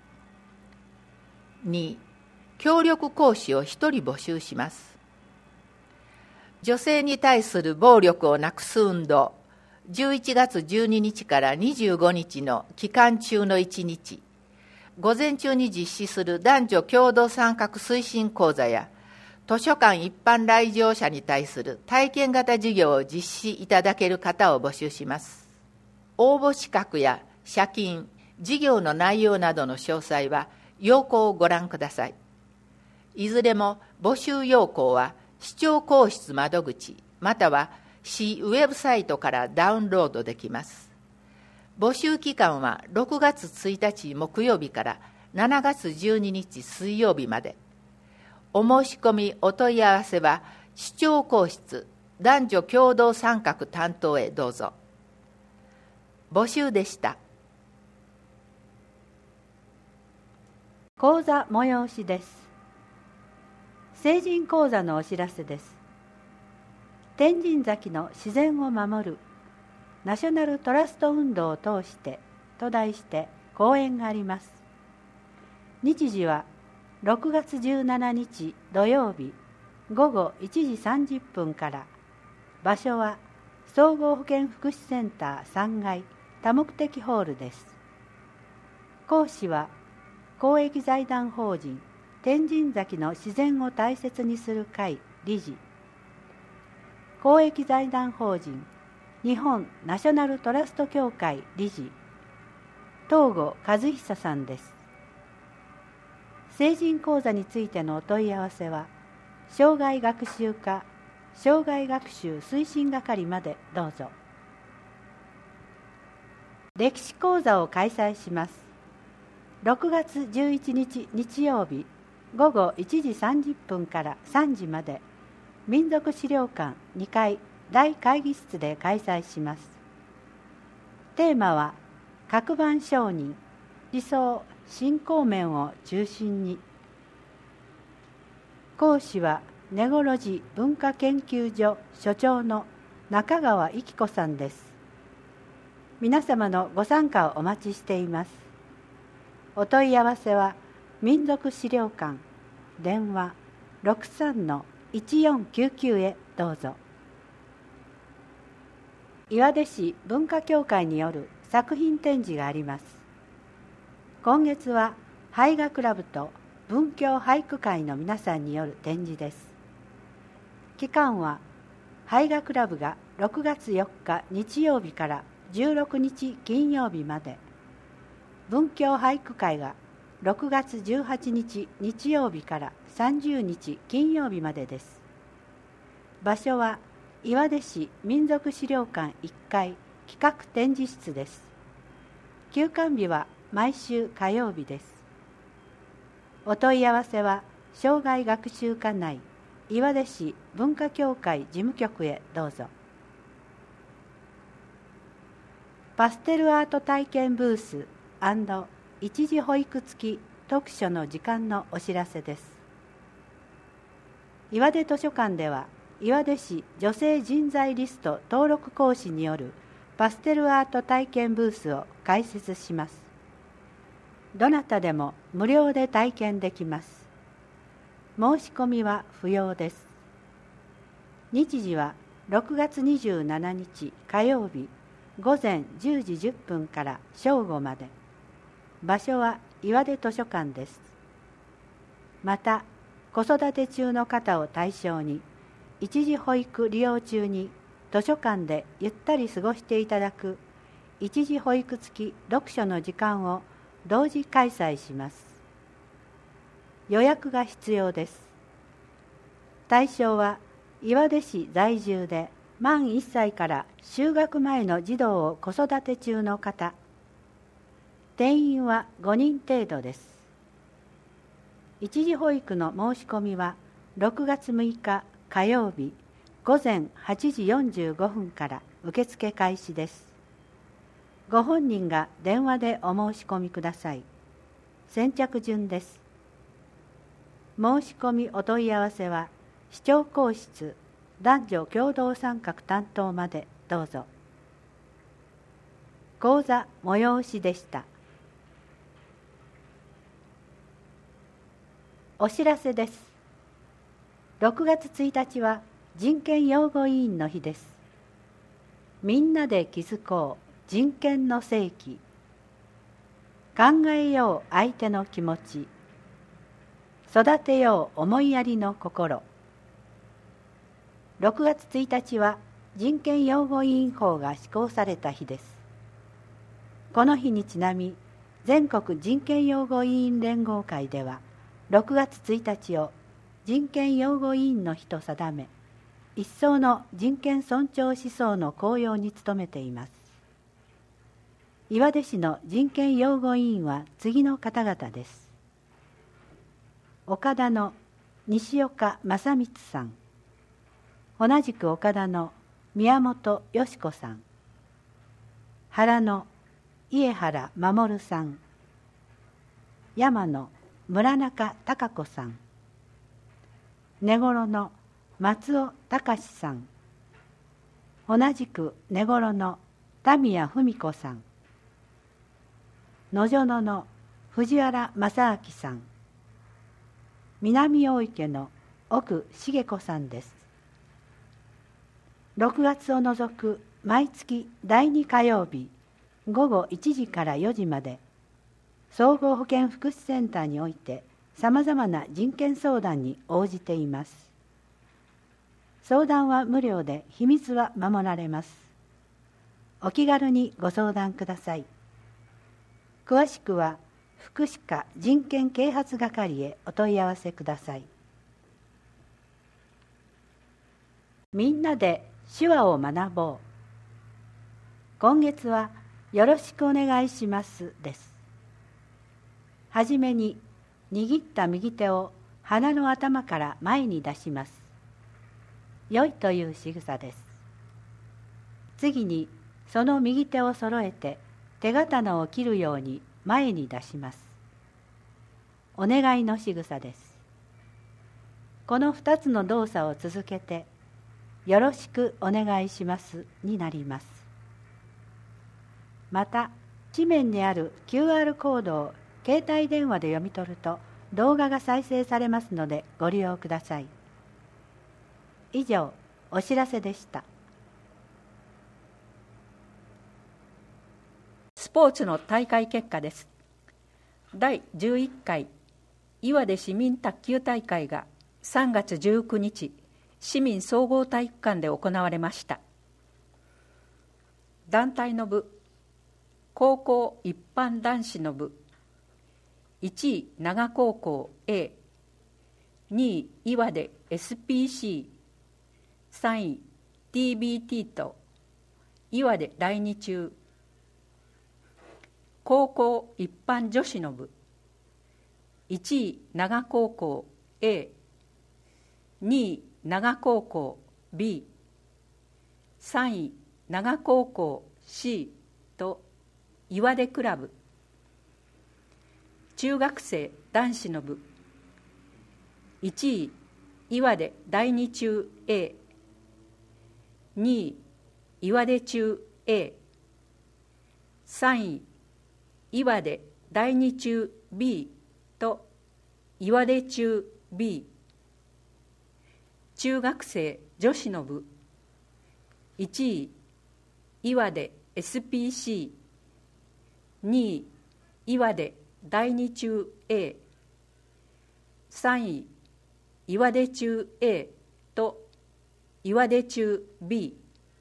に、協力講師をひとり募集します。女性に対する暴力をなくす運動、じゅういちがつじゅうににちからにじゅうごにちの期間中のいちにち、午前中に実施する男女共同参画推進講座や、図書館一般来場者に対する体験型授業を実施いただける方を募集します。応募資格や謝金、事業の内容などの詳細は要項をご覧ください。いずれも募集要項は市長公室窓口または市ウェブサイトからダウンロードできます。募集期間はろくがつついたち木曜日からしちがつじゅうににち水曜日まで。お申し込みお問い合わせは市長公室男女共同参画担当へどうぞ。募集でした。 講座催しです。成人講座のお知らせです。天神崎の自然を守るナショナルトラスト運動を通してと題して講演があります。日時はろくがつじゅうしちにち土曜日ごごいちじさんじゅっぷんから、場所は総合保健福祉センターさんがい多目的ホールです。講師は公益財団法人天神崎の自然を大切にする会理事、公益財団法人日本ナショナルトラスト協会理事、東郷和久さんです。成人講座についてのお問い合わせは、生涯学習課生涯学習推進係までどうぞ。歴史講座を開催します。ろくがつじゅういちにち日曜日ごごいちじさんじゅっぷんからさんじまで、民族資料館にかい大会議室で開催します。テーマは各番承認、理想、信仰面を中心に。講師は根来寺文化研究所所長の中川幸子さんです。 皆様のご参加をお待ちしています。お問い合わせは民族資料館電話 ろくさんのいちよんきゅうきゅう へどうぞ。岩出市文化協会による作品展示があります。今月は絵画クラブと文教俳句会の皆さんによる展示です。期間は絵画クラブがろくがつよっか日曜日からじゅうろくにち金曜日まで、文教俳句会がろくがつじゅうはちにち日曜日からさんじゅうにち金曜日までです。場所は岩出市民族資料館いっかい企画展示室です。休館日は毎週火曜日です。お問い合わせは生涯学習課内岩出市文化協会事務局へどうぞ。パステルアート体験ブース&一時保育付き読書の時間のお知らせです。岩出図書館では岩出市女性人材リスト登録講師によるパステルアート体験ブースを開設します。どなたでも無料で体験できます。申し込みは不要です。日時はろくがつにじゅうしちにち火曜日ごぜんじゅうじじゅっぷんから正午まで。場所は岩出図書館です。また、子育て中の方を対象に、一時保育利用中に図書館でゆったり過ごしていただく一時保育付き読書の時間を同時開催します。予約が必要です。対象は岩出市在住で満いっさいから就学前の児童を子育て中の方。定員はごにん程度です。一時保育の申し込みはろくがつむいか火曜日ごぜんはちじよんじゅうごふんから受付開始です。ご本人が電話でお申し込みください。先着順です。申し込みお問い合わせは市長公室男女共同参画担当までどうぞ。講座催しでした。お知らせです。ろくがつついたちは人権擁護委員の日です。みんなで気づこう人権の世紀。考えよう相手の気持ち。育てよう思いやりの心。ろくがつついたちは人権擁護委員法が施行された日です。この日にちなみ、全国人権擁護委員連合会ではろくがつついたちを人権擁護委員の日と定め、一層の人権尊重思想の高揚に努めています。岩出市の人権擁護委員は次の方々です。岡田の西岡正光さん、同じく岡田の宮本よし子さん、原の家原守さん、山の村中孝子さん、根頃の松尾隆さん、同じく根頃の田宮文子さん、野園の藤原正明さん、南大池の奥茂子さんです。ろくがつを除く毎月だいにかようびごごいちじからよじまで、総合保健福祉センターにおいてさまざまな人権相談に応じています。相談は無料で秘密は守られます。お気軽にご相談ください。詳しくは福祉課人権啓発係へお問い合わせください。みんなで手話を学ぼう。今月はよろしくお願いしますです。はじめに握った右手を鼻の頭から前に出します。よいという仕草です。次にその右手を揃えて手刀を切るように前に出します。お願いの仕草です。この二つの動作を続けてよろしくお願いしますになります。 また紙面にある キューアール コードを携帯電話で読み取ると動画が再生されますのでご利用ください。以上、お知らせでした。 スポーツの大会結果です。だいじゅういっかい岩手市民卓球大会がさんがつじゅうくにち市民総合体育館で行われました。団体の部、高校一般男子の部、いちい長高校 A、にい岩手 エスピーシー、さんい ティービーティー と岩手第二中。高校一般女子の部、いちい長高校 A、にい長高校 B、さんい長高校 C と岩手クラブ。中学生男子の部、いちい岩手第二中 A、にい岩手中 A、さんい岩手第二中 B と岩手中 B。 中学生女子の部、いちい岩手 エスピーシー、にい岩手第二中 A、さんい岩手中 A と岩手中 B。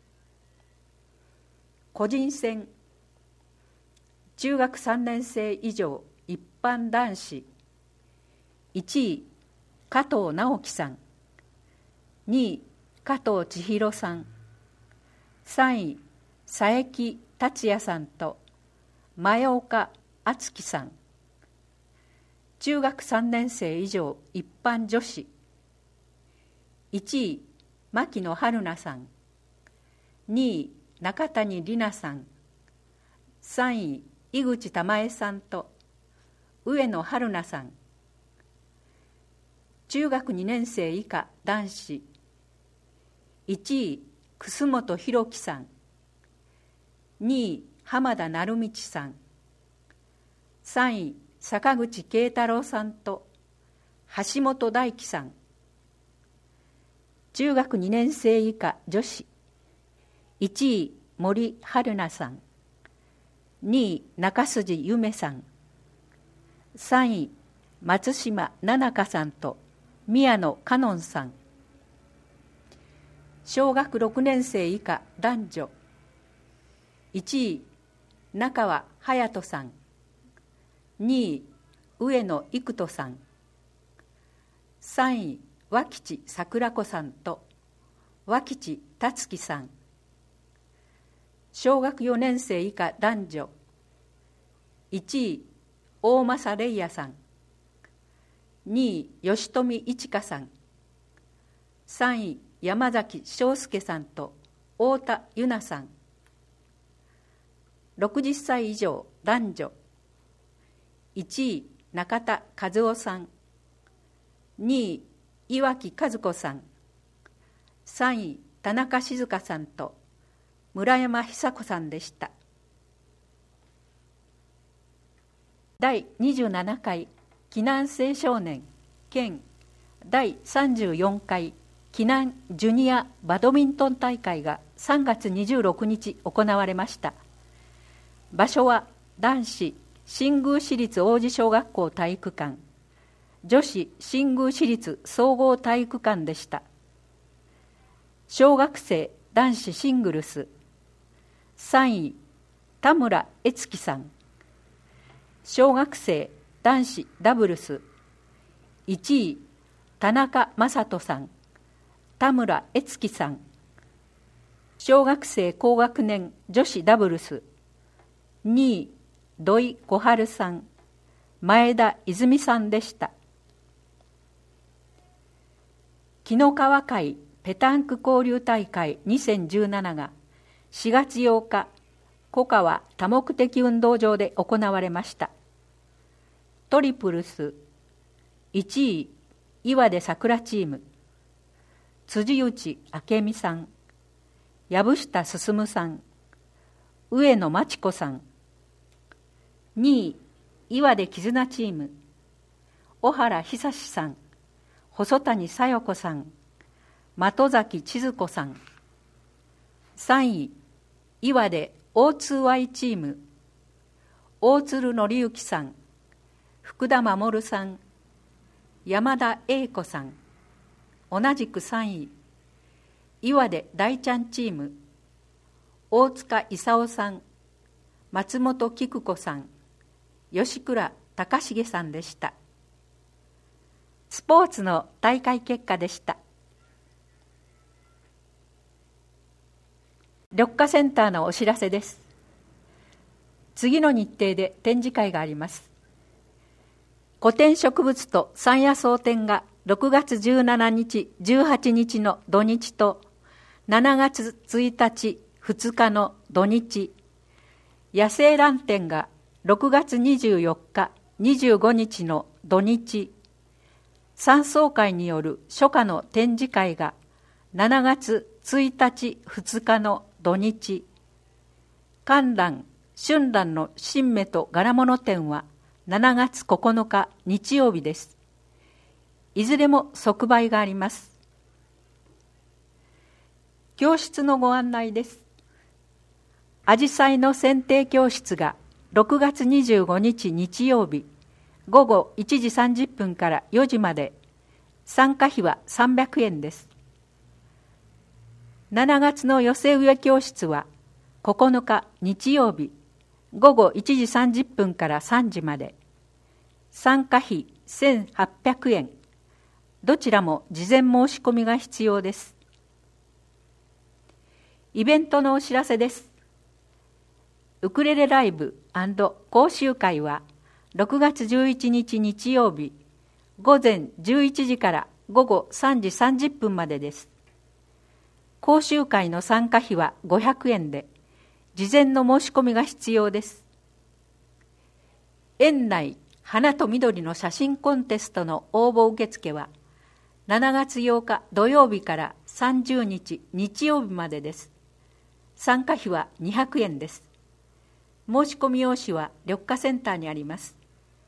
個人戦、中学さんねん生以上一般男子、いちい加藤直樹さん、にい加藤千尋さん、さんい佐伯達也さんと前岡敦樹さん。中学さんねん生以上一般女子、いちい牧野春菜さん、にい中谷里奈さん、さんい井口玉江さんと上野春菜さん。中学にねん生以下男子、いちい楠本博樹さん、にい浜田成道さん、さんい坂口慶太郎さんと橋本大樹さん。中学にねん生以下女子、いちい森春菜さん、にい中筋夢さん、さんい松島奈々香さんと宮野香音さん。小学ろくねん生以下男女、いちい中川隼人さん、にい上野育人さん、さんい脇地桜子さんと脇地達樹さん。小学よねん生以下男女、いちい大政玲也さん、にい吉富一花さん、さんい山崎翔介さんと太田由奈さん。ろくじゅっさい以上男女、いちい中田和夫さん、にい岩木和子さん、さんい田中静香さんと村山久子さんでした。だいにじゅうななかい岐南青少年兼だいさんじゅうよんかい岐南ジュニアバドミントン大会がさんがつにじゅうろくにち行われました。場所は男子新宮市立王子小学校体育館、女子新宮市立総合体育館でした。小学生男子シングルス、さんい田村悦樹さん。小学生男子ダブルス、いちい田中正人さん、田村悦樹さん。小学生高学年女子ダブルス、にい土井小春さん、前田泉さんでした。紀の川会ペタンク交流大会にせんじゅうなながしがつようか小川多目的運動場で行われました。トリプルス、いちい岩出桜チーム、辻内明美さん、藪下進さん、 上野真知子さん。にい、岩出絆チーム、小原久志さん、細谷小夜子さん、的崎千鶴子さん。さんい、岩出 オーツーワイ チーム、大鶴紀之さん、福田守さん、山田栄子さん。同じくさんい、岩出大ちゃんチーム、大塚勲さん、松本菊子さん、吉倉隆重さんでした。スポーツの大会結果でした。緑化センターのお知らせです。次の日程で展示会があります。古典植物と山野草展がろくがつじゅうしちにち、じゅうはちにちの土日としちがつついたち、ふつかの土日、野生蘭展がろくがつにじゅうよっか、にじゅうごにちの土日、山草会による初夏の展示会がしちがつついたち、ふつかの土日、観覧、春蘭の新芽と柄物展はしちがつここのか日曜日です。いずれも即売があります。教室のご案内です。あじさいの剪定教室がろくがつにじゅうごにち日曜日ごごいちじさんじゅっぷんからよじまで、参加費はさんびゃくえんです。しちがつの寄せ植え教室はここのか日曜日ごごいちじさんじゅっぷんからさんじまで、参加費せんはっぴゃくえん、どちらも事前申し込みが必要です。イベントのお知らせです。ウクレレライブ&講習会はろくがつじゅういちにち日曜日ごぜんじゅういちじからごごさんじさんじゅっぷんまでです。講習会の参加費はごひゃくえんで、事前の申し込みが必要です。園内花と緑の写真コンテストの応募受付はしちがつようか土曜日からさんじゅうにち日曜日までです。参加費はにひゃくえんです。申し込み用紙は緑化センターにあります。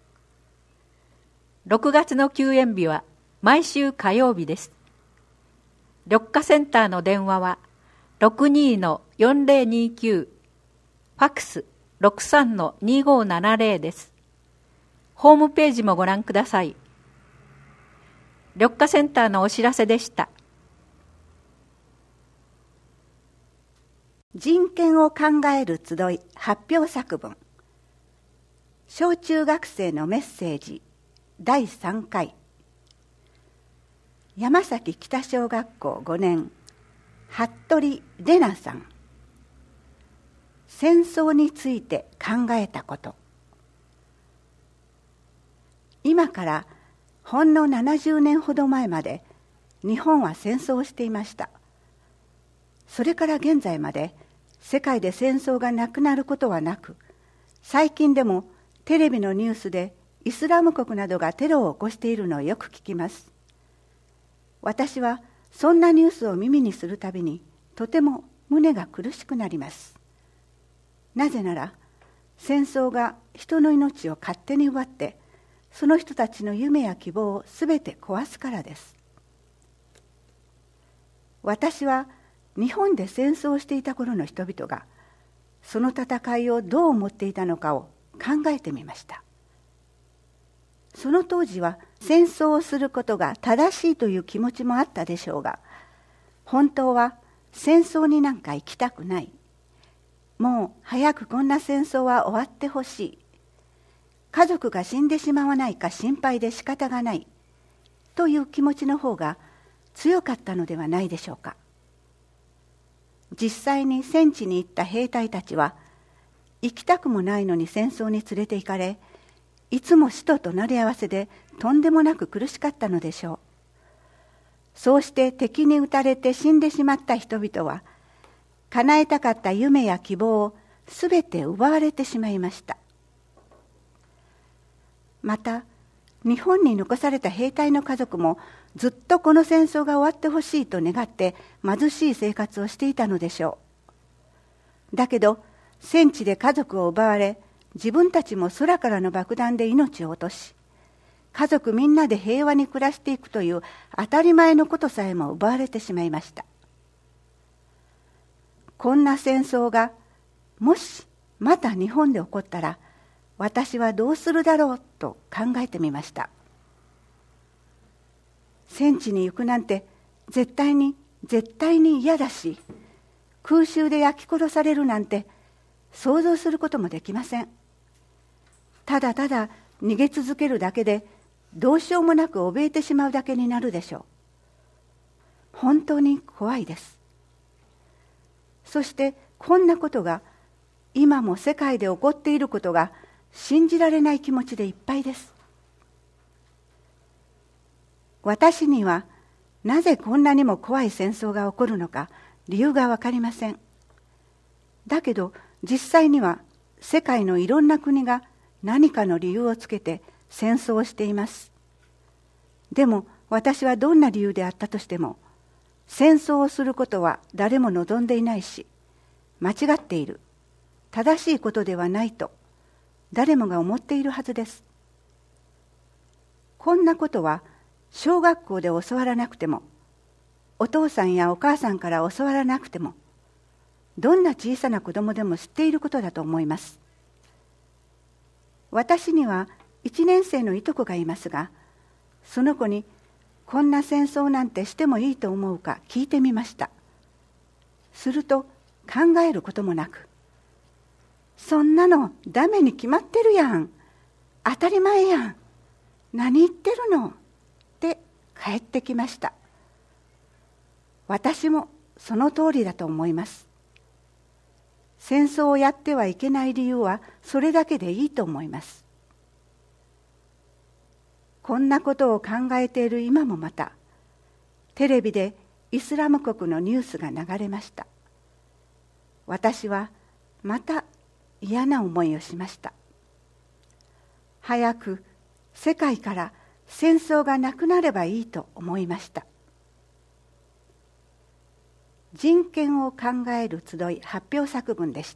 ろくがつの休園日は毎週火曜日です。緑化センターの電話は ろくにのよんぜろにきゅう、ファックス ろくさんのにごななぜろ です。ホームページもご覧ください。緑化センターのお知らせでした。 人権を考える集い発表作文、小中学生のメッセージだいさんかい、山崎北小学校ごねん、服部玲奈さん。戦争について考えたこと。今からほんのななじゅうねんほど前まで日本は戦争をしていました。それから現在まで世界で戦争がなくなることはなく、最近でもテレビのニュースでイスラム国などがテロを起こしているのをよく聞きます。私はそんなニュースを耳にするたびにとても胸が苦しくなります。なぜなら戦争が人の命を勝手に奪ってその人たちの夢や希望をすべて壊すからです。私は日本で戦争をしていた頃の人々がその戦いをどう思っていたのかを考えてみました。その当時は戦争をすることが正しいという気持ちもあったでしょうが、本当は戦争になんか行きたくない、もう早くこんな戦争は終わってほしい、家族が死んでしまわないか心配で仕方がないという気持ちの方が強かったのではないでしょうか。実際に戦地に行った兵隊たちは行きたくもないのに戦争に連れて行かれ、いつも死と隣り合わせでとんでもなく苦しかったのでしょう。そうして敵に撃たれて死んでしまった人々は叶えたかった夢や希望をすべて奪われてしまいました。また日本に残された兵隊の家族もずっとこの戦争が終わってほしいと願って貧しい生活をしていたのでしょう。だけど戦地で家族を奪われ、自分たちも空からの爆弾で命を落とし、家族みんなで平和に暮らしていくという当たり前のことさえも奪われてしまいました。こんな戦争がもしまた日本で起こったら、私はどうするだろうと考えてみました。戦地に行くなんて絶対に絶対に嫌だし、空襲で焼き殺されるなんて想像することもできません。ただただ逃げ続けるだけでどうしようもなく怯えてしまうだけになるでしょう。本当に怖いです。そしてこんなことが今も世界で起こっていることが信じられない気持ちでいっぱいです。私にはなぜこんなにも怖い戦争が起こるのか理由がわかりません。だけど実際には世界のいろんな国が何かの理由をつけて戦争をしています。でも私はどんな理由であったとしても、戦争をすることは誰も望んでいないし、間違っている、正しいことではないと誰もが思っているはずです。こんなことは小学校で教わらなくても、お父さんやお母さんから教わらなくても、どんな小さな子供でも知っていることだと思います。私にはいちねん生のいとこがいますが、その子にこんな戦争なんてしてもいいと思うか聞いてみました。すると考えることもなく、そんなのダメに決まってるやん、当たり前やん、何言ってるのって帰ってきました。私もその通りだと思います。戦争をやってはいけない理由はそれだけでいいと思います。こんなことを考えている今もまた、テレビでイスラム国のニュースが流れました。私はまた嫌な思いをしました。早く世界から戦争がなくなればいいと思いました。人権を考える集い発表作文でした。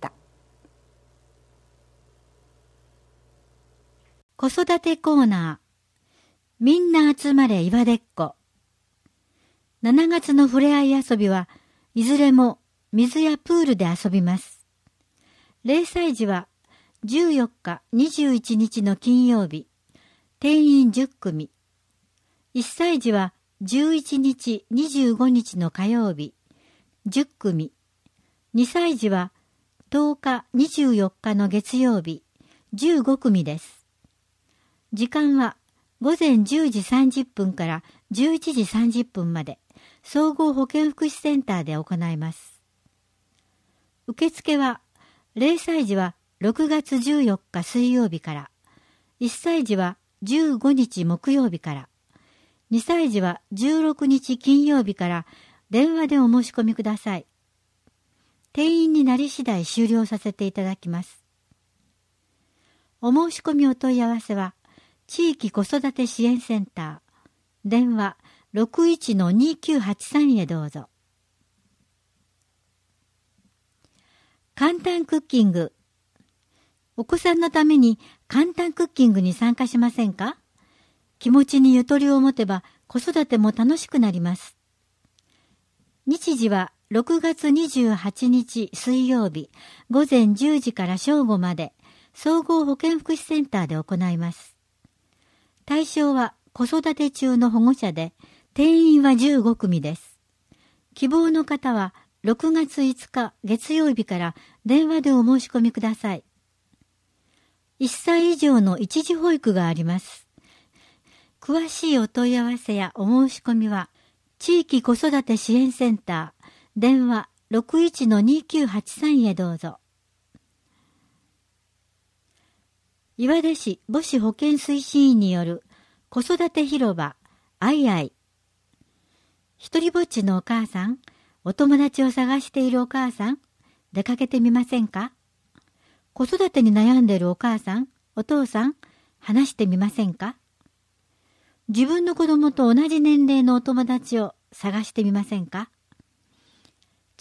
子育てコーナー、みんな集まれ岩でっこ。しちがつのふれあい遊びはいずれも水やプールで遊びます。れいさい児はじゅうよっか、にじゅういちにちの金曜日、定員じゅっくみ。いっさい児はじゅういちにち、にじゅうごにちの火曜日、じゅっくみ。にさい児はとおか、にじゅうよっかの月曜日、じゅうごくみです。時間はごぜんじゅうじさんじゅっぷんからじゅういちじさんじゅっぷんまで、総合保健福祉センターで行います。受付は、れいさい児はろくがつじゅうよっか水曜日から、いっさい児はじゅうごにち木曜日から、にさい児はじゅうろくにち金曜日から電話でお申し込みください。定員になり次第終了させていただきます。お申し込みお問い合わせは、地域子育て支援センター、電話 ろくいちのにきゅうはちさん へどうぞ。簡単クッキング。お子さんのために簡単クッキングに参加しませんか？気持ちにゆとりを持てば子育ても楽しくなります。日時はろくがつにじゅうはちにち水曜日ごぜんじゅうじから正午まで総合保健福祉センターで行います。対象は子育て中の保護者で、定員はじゅうごくみです。希望の方はろくがついつか月曜日から電話でお申し込みください。いっさい以上の一時保育があります。詳しいお問い合わせやお申し込みは、地域子育て支援センター、電話 ろくいちのにきゅうはちさん へどうぞ。岩出市母子保健推進員による子育て広場あいあい。一人ぼっちのお母さん、お友達を探しているお母さん、出かけてみませんか？子育てに悩んでいるお母さん、お父さん、話してみませんか？自分の子供と同じ年齢のお友達を探してみませんか？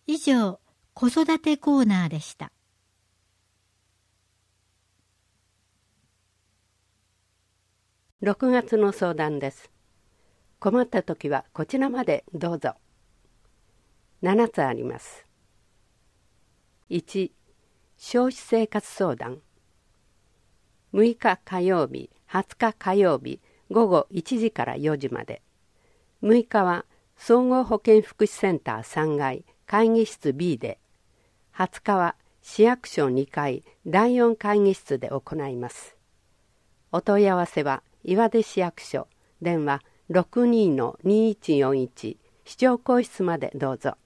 以上、子育てコーナーでした。 ろくがつの相談です。困った時はこちらまでどうぞ。ななつあります。いち、消費生活相談。むいか火曜日、はつか火曜日、午後いちじからよじまで。むいかは総合保健福祉センターさんがい会議室 ビー で、はつかは市役所にかいだいよん会議室で行います。お問い合わせは岩出市役所、電話 ろくにーのにいちよんいち 市長公室までどうぞ。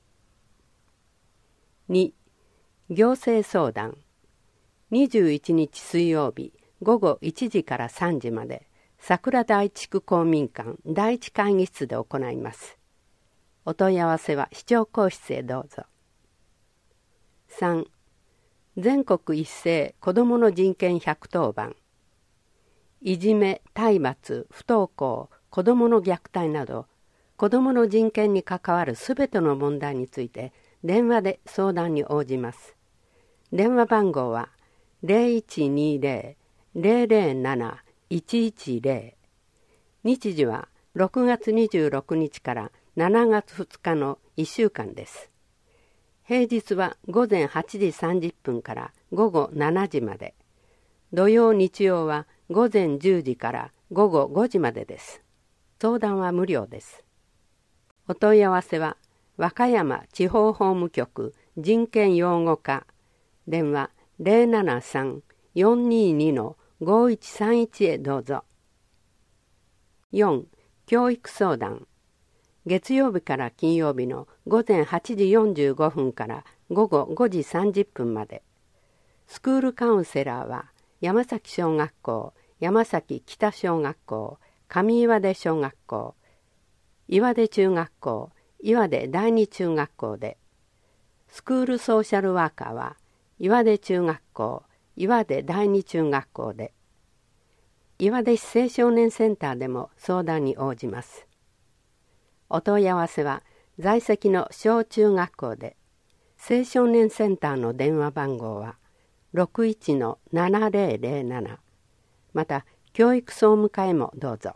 に、行政相談。にじゅういちにち水曜日午後いちじからさんじまで桜台地区公民館だいいち会議室で行います。お問い合わせは市長公室へどうぞ。さん、全国一斉子どもの人権ひゃくとおばん。いじめ、体罰、不登校、子どもの虐待など子どもの人権に関わるすべての問題について電話で相談に応じます。電話番号は ゼロいちにゼロ ゼロゼロなないちいちゼロ。日時はろくがつにじゅうろくにちからしちがつふつかのいっしゅうかんです。平日はごぜんはちじさんじゅっぷんからごごしちじまで。土曜日曜はごぜんじゅうじからごごごじまでです。相談は無料です。お問い合わせは和歌山地方法務局人権擁護課、電話 ゼロななさん よんにーに のごいちさんいちへどうぞ。よん、教育相談。月曜日から金曜日のごぜんはちじよんじゅうごふんからごごごじさんじゅっぷんまで。スクールカウンセラーは山崎小学校、山崎北小学校、上岩出小学校、岩出中学校、岩出第二中学校で、スクールソーシャルワーカーは岩出中学校、岩出第二中学校で、岩出市青少年センターでも相談に応じます。お問い合わせは在籍の小中学校で、青少年センターの電話番号は ろくいちのななゼロゼロなな、また教育総務課へもどうぞ。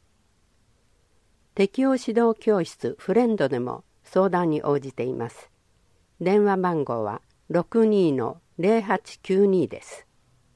適応指導教室フレンドでも相談に応じています。電話番号は ろくにーのゼロはちきゅうに です。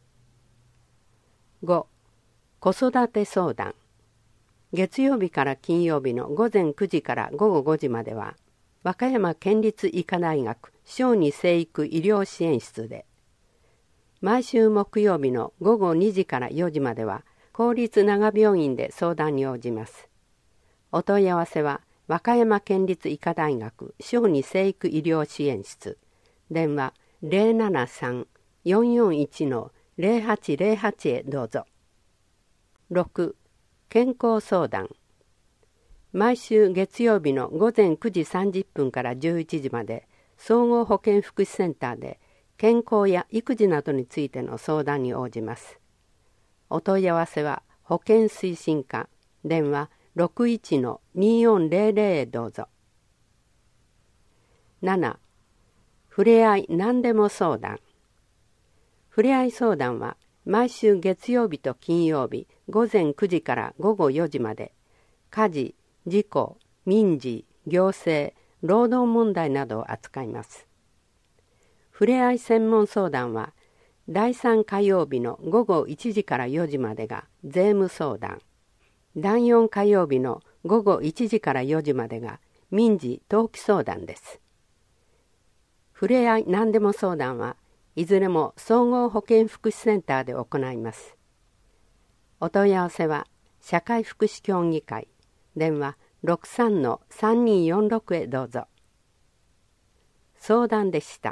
ご、子育て相談。月曜日から金曜日のごぜんくじからごごごじまでは和歌山県立医科大学小児生育医療支援室で、毎週木曜日のごごにじからよじまでは公立長病院で相談に応じます。お問い合わせは和歌山県立医科大学小児生育医療支援室、電話 ゼロななさん よんよんいち のゼロはちゼロはちへどうぞ。ろく、健康相談。毎週月曜日のごぜんくじさんじゅっぷんからじゅういちじまで総合保健福祉センターで健康や育児などについての相談に応じます。お問い合わせは保健推進課、電話 ろくいちのによんゼロゼロ へどうぞ。なな、ふれあい何でも相談。ふれあい相談は毎週月曜日と金曜日ごぜんくじからごごよじまで、家事、事故、民事、行政、労働問題などを扱います。ふれあい専門相談はだいさん火曜日のごごいちじからよじまでが税務相談、だいよん火曜日のごごいちじからよじまでが民事登記相談です。ふれあい何でも相談はいずれも総合保健福祉センターで行います。お問い合わせは社会福祉協議会、電話 ろくさんのさんにーよんろく へどうぞ。相談でした。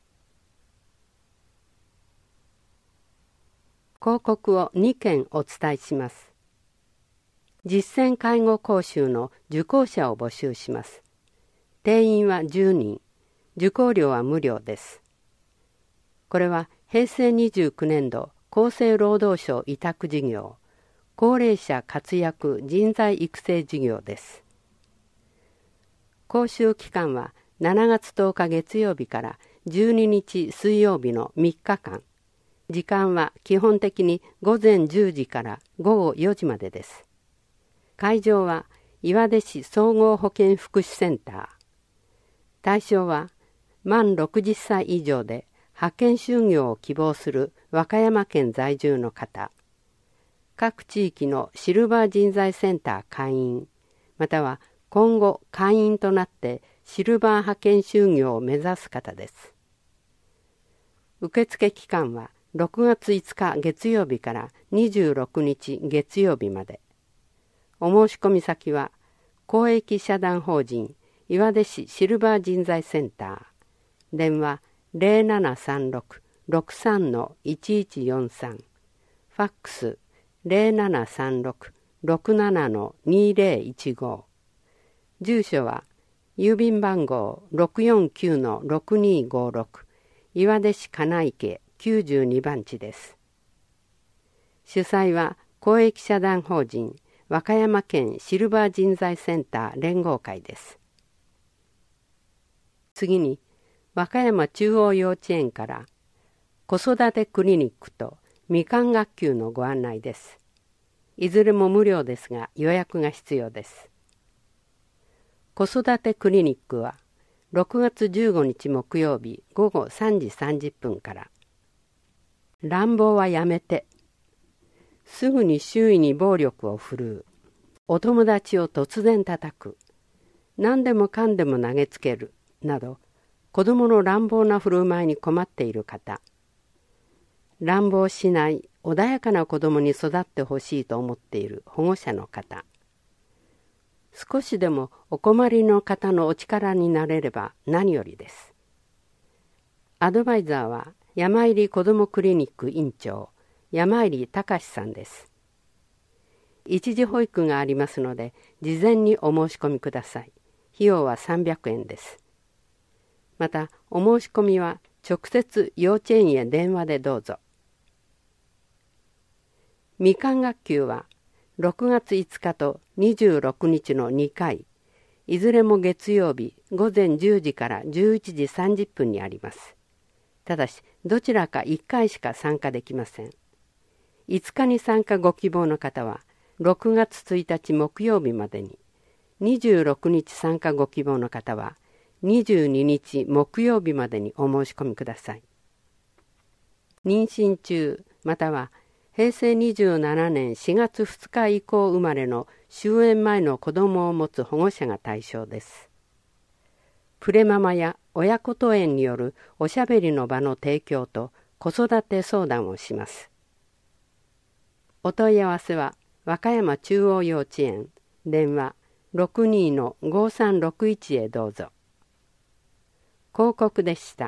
広告をにけんお伝えします。実践介護講習の受講者を募集します。定員はじゅうにん、受講料は無料です。これはへいせいにじゅうきゅうねんど厚生労働省委託事業、高齢者活躍人材育成事業です。講習期間はしちがつとおか月曜日からじゅうににち水曜日のみっかかん、時間は基本的にごぜんじゅうじからごごよじまでです。会場は岩出市総合保健福祉センター。対象は満ろくじゅっさい以上で派遣就業を希望する和歌山県在住の方、各地域のシルバー人材センター会員、または今後会員となってシルバー派遣就業を目指す方です。受付期間はろくがついつか月曜日からにじゅうろくにち月曜日まで。お申し込み先は公益社団法人岩出市シルバー人材センター、電話 ゼロななさんろく ろくさん いちいちよんさん、ファックス ゼロななさんろく ろくなな にゼロいちご、住所は郵便番号 ろくよんきゅう ろくにごろく、岩出市金池きゅうじゅうにばんちです。主催は公益社団法人和歌山県シルバー人材センター連合会です。次に和歌山中央幼稚園から子育てクリニックとみかん学級のご案内です。いずれも無料ですが予約が必要です。子育てクリニックはろくがつじゅうごにち木曜日ごごさんじさんじゅっぷんから。乱暴はやめて、すぐに周囲に暴力を振るう、お友達を突然叩く、何でもかんでも投げつけるなど、子どもの乱暴な振る舞いに困っている方、乱暴しない穏やかな子どもに育ってほしいと思っている保護者の方、少しでもお困りの方のお力になれれば何よりです。アドバイザーは山入子どもクリニック院長山入隆さんです。一時保育がありますので事前にお申し込みください。費用はさんびゃくえんです。またお申し込みは直接幼稚園へ電話でどうぞ。みかん学級はろくがついつかとにじゅうろくにちのにかい、いずれも月曜日ごぜんじゅうじからじゅういちじさんじゅっぷんにあります。ただしどちらかいっかいしか参加できません。いつかに参加ご希望の方はろくがつついたち木曜日までに、にじゅうろくにち参加ご希望の方はにじゅうににち木曜日までにお申し込みください。妊娠中またはへいせいにじゅうななねんしがつふつか以降生まれの終園前の子どもを持つ保護者が対象です。プレママや親子登園によるおしゃべりの場の提供と子育て相談をします。お問い合わせは和歌山中央幼稚園電話 ろくにー ごさんろくいち へどうぞ。広告でした。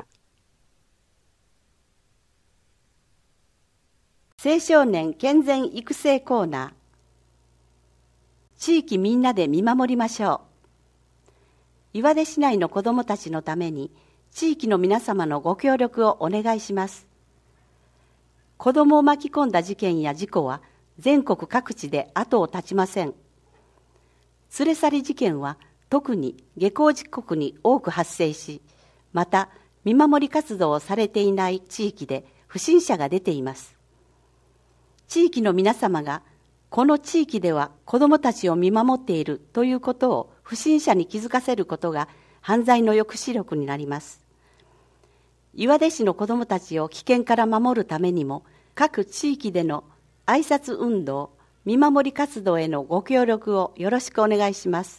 青少年健全育成コーナー。地域みんなで見守りましょう。岩出市内の子どもたちのために地域の皆様のご協力をお願いします。子どもを巻き込んだ事件や事故は全国各地で後を絶ちません。連れ去り事件は特に下校時刻に多く発生し、また見守り活動をされていない地域で不審者が出ています。地域の皆様がこの地域では子どもたちを見守っているということを不審者に気づかせることが犯罪の抑止力になります。岩出市の子どもたちを危険から守るためにも、各地域での挨拶運動、見守り活動へのご協力をよろしくお願いします。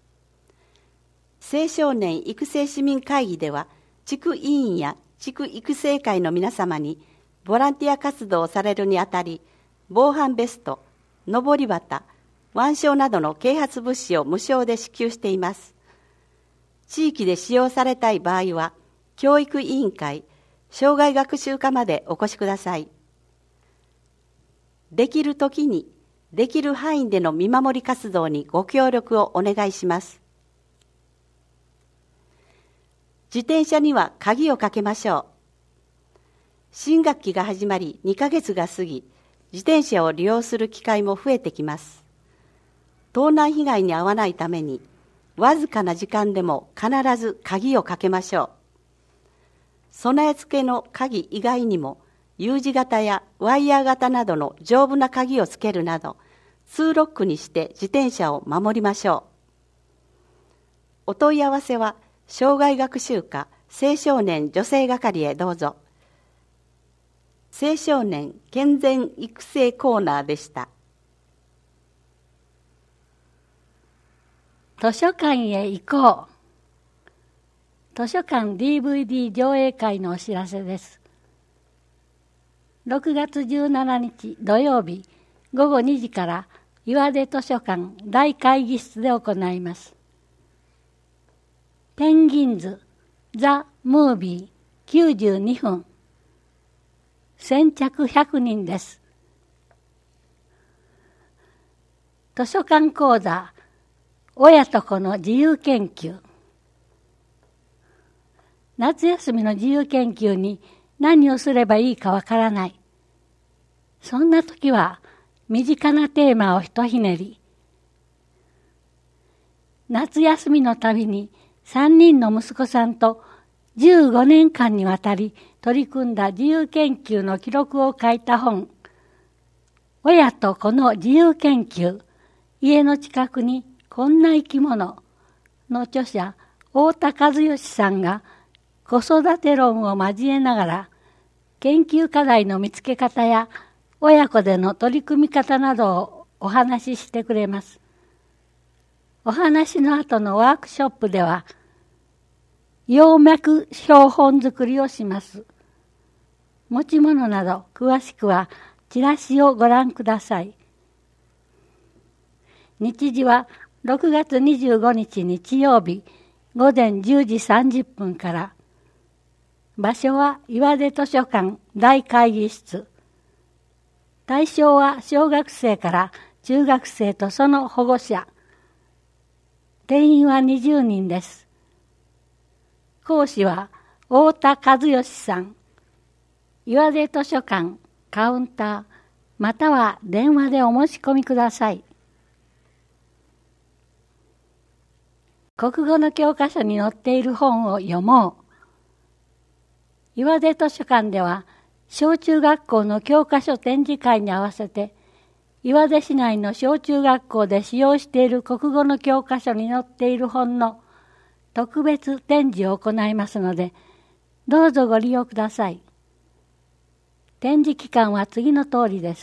青少年育成市民会議では、地区委員や地区育成会の皆様にボランティア活動をされるにあたり、防犯ベスト、のぼり旗、腕章などの啓発物資を無償で支給しています。地域で使用されたい場合は、教育委員会、障害学習課までお越しください。できるときに、できる範囲での見守り活動にご協力をお願いします。自転車には鍵をかけましょう。新学期が始まりにかげつが過ぎ、自転車を利用する機会も増えてきます。盗難被害に遭わないために、 わずかな時間でも必ず鍵をかけましょう。備え付けの鍵以外にも U 字型やワイヤー型などの丈夫な鍵をつけるなど、ツーロックにして自転車を守りましょう。お問い合わせは生涯学習課青少年女性係へどうぞ。青少年健全育成コーナーでした。 図書館へ行こう。図書館 ディーブイディー 上映会のお知らせです。ろくがつじゅうしちにち土曜日ごごにじから岩出図書館大会議室で行います。ペンギンズザ・ムービーきゅうじゅうにふん。先着ひゃくにんです。図書館講座親と子の自由研究。夏休みの自由研究に何をすればいいかわからない。そんな時は身近なテーマをひとひねり。夏休みのたびにさんにんの息子さんとじゅうごねんかんにわたり取り組んだ自由研究の記録を書いた本、親と子の自由研究、家の近くにこんな生き物の著者、太田和義さんが子育て論を交えながら、研究課題の見つけ方や親子での取り組み方などをお話ししてくれます。お話の後のワークショップでは、葉脈標本作りをします。持ち物など詳しくはチラシをご覧ください。日時はろくがつにじゅうごにち日曜日ごぜんじゅうじさんじゅっぷんから。場所は岩出図書館大会議室。対象は小学生から中学生とその保護者。定員はにじゅうにんです。講師は太田和義さん。岩出図書館カウンターまたは電話でお申し込みください。国語の教科書に載っている本を読もう。岩出図書館では小中学校の教科書展示会に合わせて岩出市内の小中学校で使用している国語の教科書に載っている本の特別展示を行いますので、どうぞご利用ください。展示期間は次の通りです。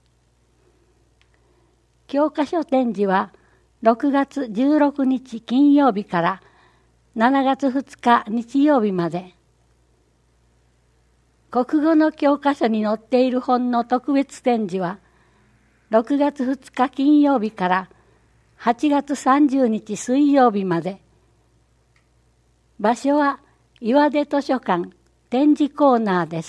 教科書展示はろくがつじゅうろくにち金曜日からしちがつふつか日曜日まで。国語の教科書に載っている本の特別展示はろくがつふつか金曜日からはちがつさんじゅうにち水曜日まで。場所は岩出図書館展示コーナーです。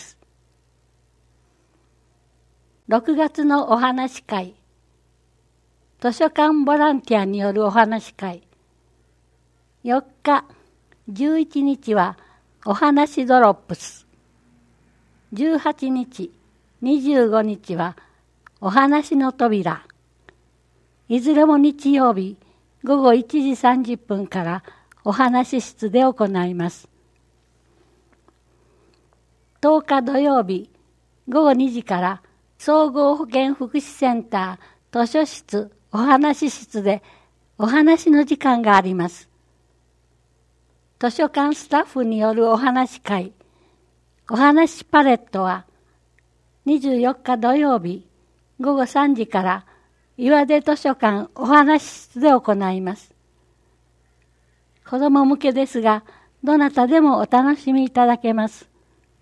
ろくがつのお話会。図書館ボランティアによるお話会。よっか、じゅういちにちはお話ドロップス。じゅうはちにち、にじゅうごにちはお話の扉。いずれも日曜日ごごいちじさんじゅっぷんからお話室で行います。とおか土曜日ごごにじから総合保健福祉センター図書室お話室でお話の時間があります。図書館スタッフによるお話会、お話パレットはにじゅうよっか土曜日ごごさんじから岩出図書館お話室で行います。子ども向けですが、どなたでもお楽しみいただけます。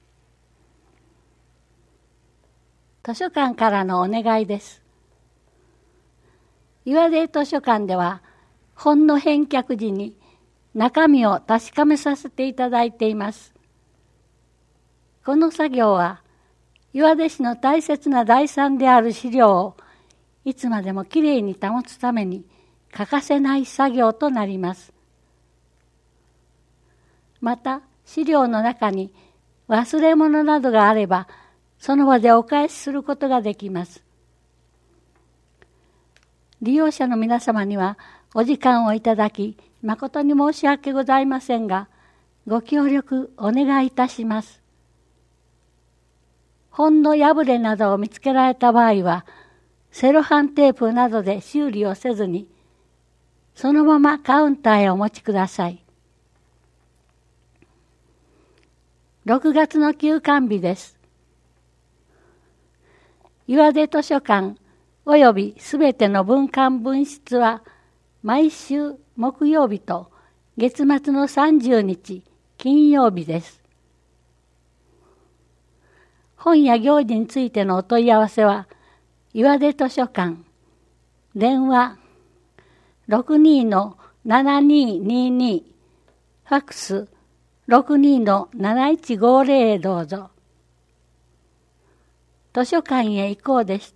図書館からのお願いです。岩出図書館では本の返却時に中身を確かめさせていただいています。この作業は岩出市の大切な財産である資料をいつまでもきれいに保つために欠かせない作業となります。また資料の中に忘れ物などがあればその場でお返しすることができます。利用者の皆様にはお時間をいただき誠に申し訳ございませんが、ご協力お願いいたします。本の破れなどを見つけられた場合は、セロハンテープなどで修理をせずに、そのままカウンターへお持ちください。ろくがつの休館日です。岩出図書館およびすべての文館分室は、毎週木曜日と月末のさんじゅうにち金曜日です。本や行事についてのお問い合わせは、岩出図書館、電話 ろくにーのななにーにーにー、ファックス ろくにーのなないちごーぜろ へどうぞ。図書館へ行こうでした。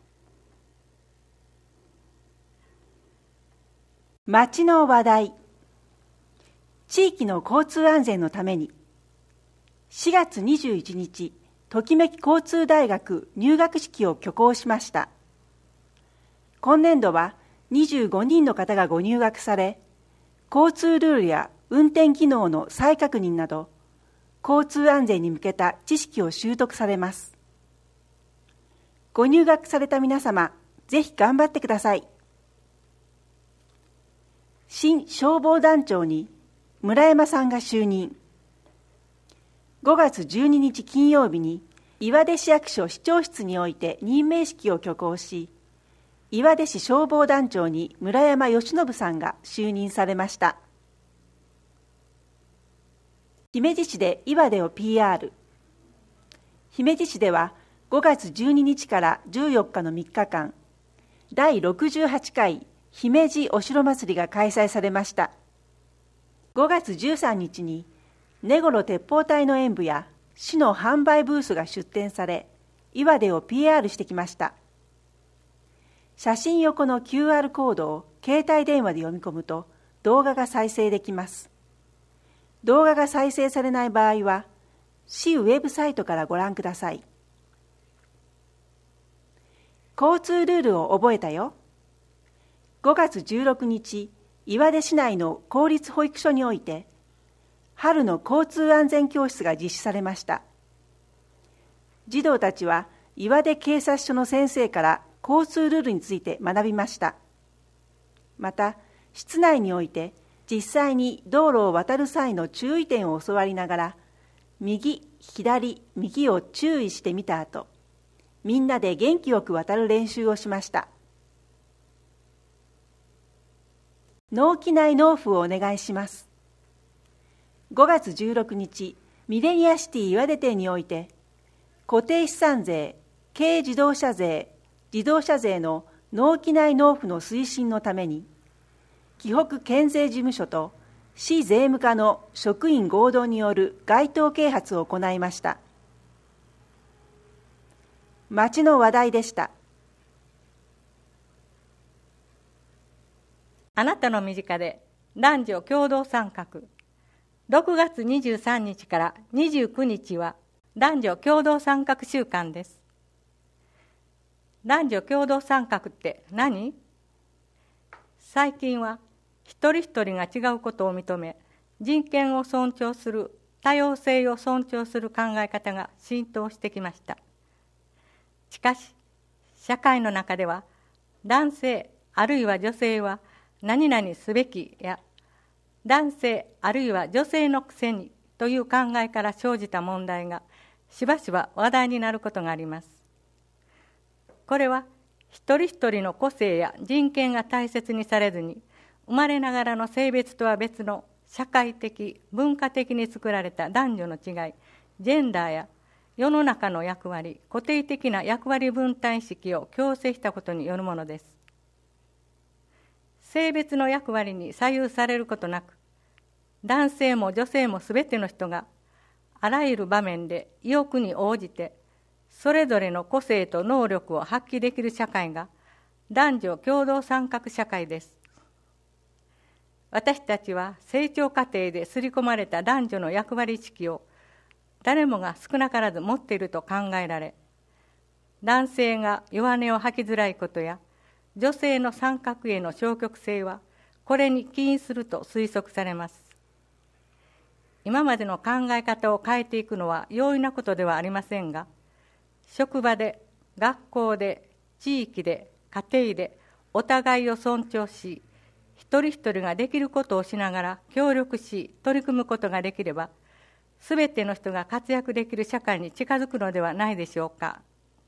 町の話題。地域の交通安全のためにしがつにじゅういちにち、ときめき交通大学入学式を挙行しました。今年度はにじゅうごにんの方がご入学され、交通ルールや運転技能の再確認など、交通安全に向けた知識を習得されます。ご入学された皆様、ぜひ頑張ってください。新消防団長に村山さんが就任。ごがつじゅうににち金曜日に岩出市役所市長室において任命式を挙行し、岩出市消防団長に村山義信さんが就任されました。姫路市で岩出を ピーアール。姫路市ではごがつじゅうににちからじゅうよっかのみっかかん、だいろくじゅうはちかい姫路お城祭りが開催されました。ごがつじゅうさんにちに根頃鉄砲隊の演舞や市の販売ブースが出展され、岩出を ピーアール してきました。写真横の キューアール コードを携帯電話で読み込むと動画が再生できます。動画が再生されない場合は、市ウェブサイトからご覧ください。交通ルールを覚えたよ。ごがつじゅうろくにち、岩出市内の公立保育所において、春の交通安全教室が実施されました。児童たちは岩出警察署の先生から交通ルールについて学びました。また、室内において実際に道路を渡る際の注意点を教わりながら、右、左、右を注意してみた後、みんなで元気よく渡る練習をしました。納期内納付をお願いします。ごがつじゅうろくにち、ミレニアシティ岩出店において、固定資産税、軽自動車税、自動車税の納期内納付の推進のために、紀北県税事務所と市税務課の職員合同による街頭啓発を行いました。町の話題でした。 あなたの身近で男女共同参画。ろくがつにじゅうさんにちからにじゅうくにちは男女共同参画週間です。男女共同参画って何？最近は一人一人が違うことを認め、人権を尊重する、多様性を尊重する考え方が浸透してきました。しかし、社会の中では男性あるいは女性は何々すべきや、男性あるいは女性のくせにという考えから生じた問題がしばしば話題になることがあります。これは一人一人の個性や人権が大切にされずに、生まれながらの性別とは別の社会的文化的に作られた男女の違い、ジェンダーや世の中の役割、固定的な役割分担意識を強制したことによるものです。性別の役割に左右されることなく、男性も女性もすべての人があらゆる場面で意欲に応じてそれぞれの個性と能力を発揮できる社会が男女共同参画社会です。私たちは成長過程で刷り込まれた男女の役割意識を誰もが少なからず持っていると考えられ、男性が弱音を吐きづらいことや女性の参画への消極性はこれに起因すると推測されます。今までの考え方を変えていくのは容易なことではありませんが、職場で、学校で、地域で、家庭でお互いを尊重し、一人一人ができることをしながら協力し取り組むことができれば、すべての人が活躍できる社会に近づくのではないでしょうか。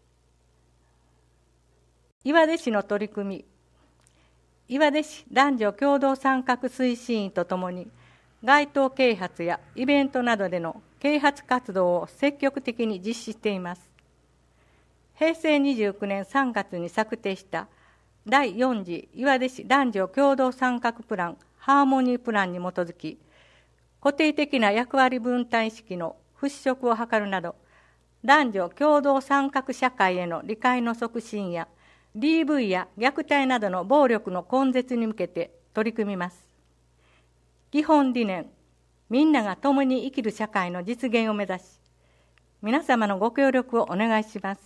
岩出市の取り組み、岩出市男女共同参画推進員とともに、街頭啓発やイベントなどでの啓発活動を積極的に実施しています。へいせいにじゅうきゅうねんさんがつに策定しただいよん次岩出市男女共同参画プランハーモニープランに基づき、固定的な役割分担意識の払拭を図るなど、男女共同参画社会への理解の促進や ディーブイ や虐待などの暴力の根絶に向けて取り組みます。基本理念、みんなが共に生きる社会の実現を目指し、皆様のご協力をお願いします。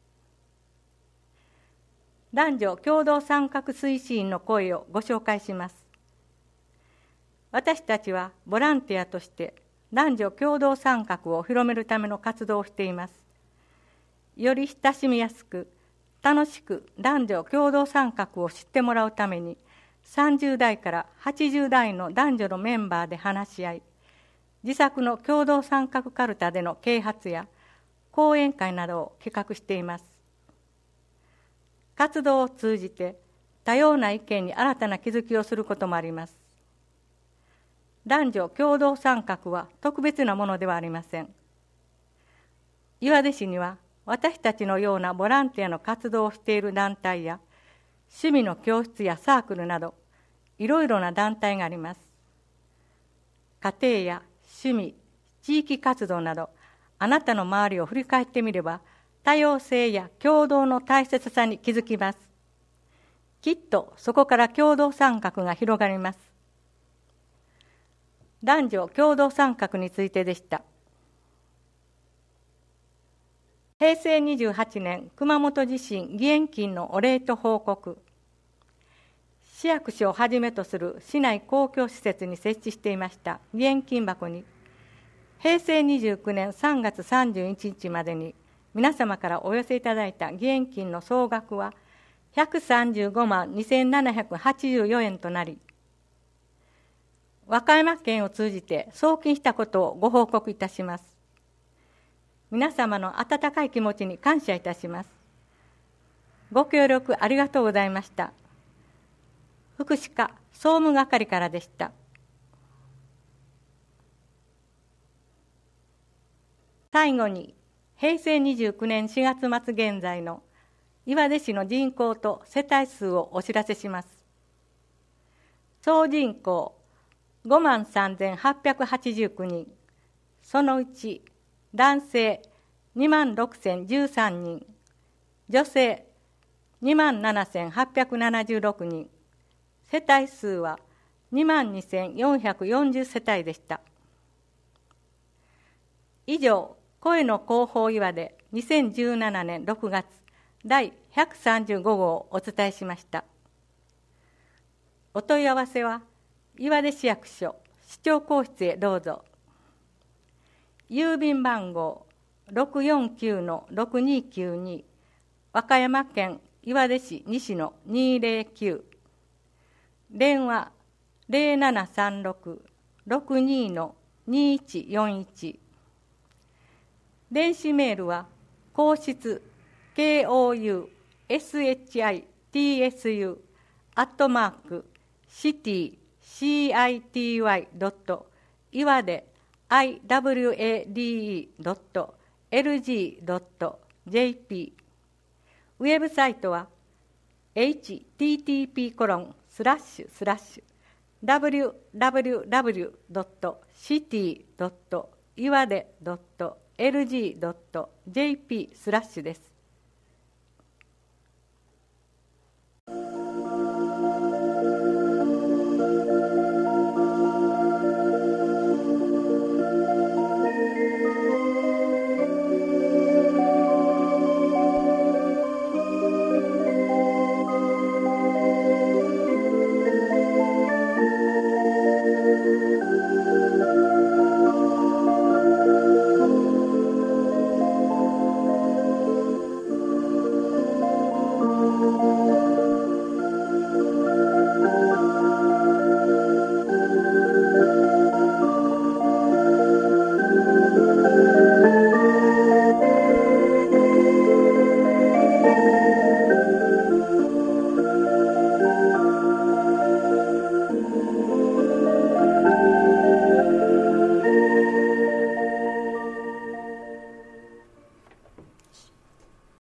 男女共同参画推進員の声をご紹介します。私たちはボランティアとして男女共同参画を広めるための活動をしています。より親しみやすく、楽しく男女共同参画を知ってもらうために、さんじゅうだいからはちじゅうだいの男女のメンバーで話し合い、自作の共同参画かるたでの啓発や講演会などを企画しています。活動を通じて多様な意見に新たな気づきをすることもあります。男女共同参画は特別なものではありません。岩出市には私たちのようなボランティアの活動をしている団体や趣味の教室やサークルなどいろいろな団体があります。家庭や趣味、地域活動などあなたの周りを振り返ってみれば多様性や共同の大切さに気づきます。きっとそこから共同参画が広がります。男女共同参画についてでした。へいせいにじゅうはちねん熊本地震義援金のお礼と報告。市役所をはじめとする市内公共施設に設置していました義援金箱に、へいせいにじゅうきゅうねんさんがつさんじゅういちにちまでに皆様からお寄せいただいた義援金の総額はひゃくさんじゅうごまんにせんななひゃくはちじゅうよえんとなり、和歌山県を通じて送金したことをご報告いたします。皆様の温かい気持ちに感謝いたします。ご協力ありがとうございました。福祉課総務係からでした。最後に、へいせいにじゅうきゅうねんしがつまつ現在の岩出市の人口と世帯数をお知らせします。総人口ごまんさんぜんはっぴゃくはちじゅうきゅうにん、そのうち男性にまんろくせんじゅうさんにん、女性にまんななせんはっぴゃくななじゅうろくにん、世帯数はにまんにせんよんひゃくよんじゅうせたいでした。以上、声の広報岩出にせんじゅうななねんろくがつだいひゃくさんじゅうごごうをお伝えしました。お問い合わせは岩出市役所市長公室へどうぞ。郵便番号 ろくよんきゅうのろくにきゅうに 和歌山県岩出市西のにぜろきゅう、電話 ゼロななさんろく ろくにのにいちよんいち、電子メールは皇室 ケーオーユーエスエイチアイティーエスユー アットマークシティ シーアイティーワイ ドット岩出 アイダブリューエーディーイー ドットエルジー ドット ジェーピー、 ウェブサイトは エイチティーティーピーコロンスラッシュスラッシュダブリューダブリューダブリュー ドットシティ ドット岩出 ドットエルジー ドット ジェーピー スラッシュです。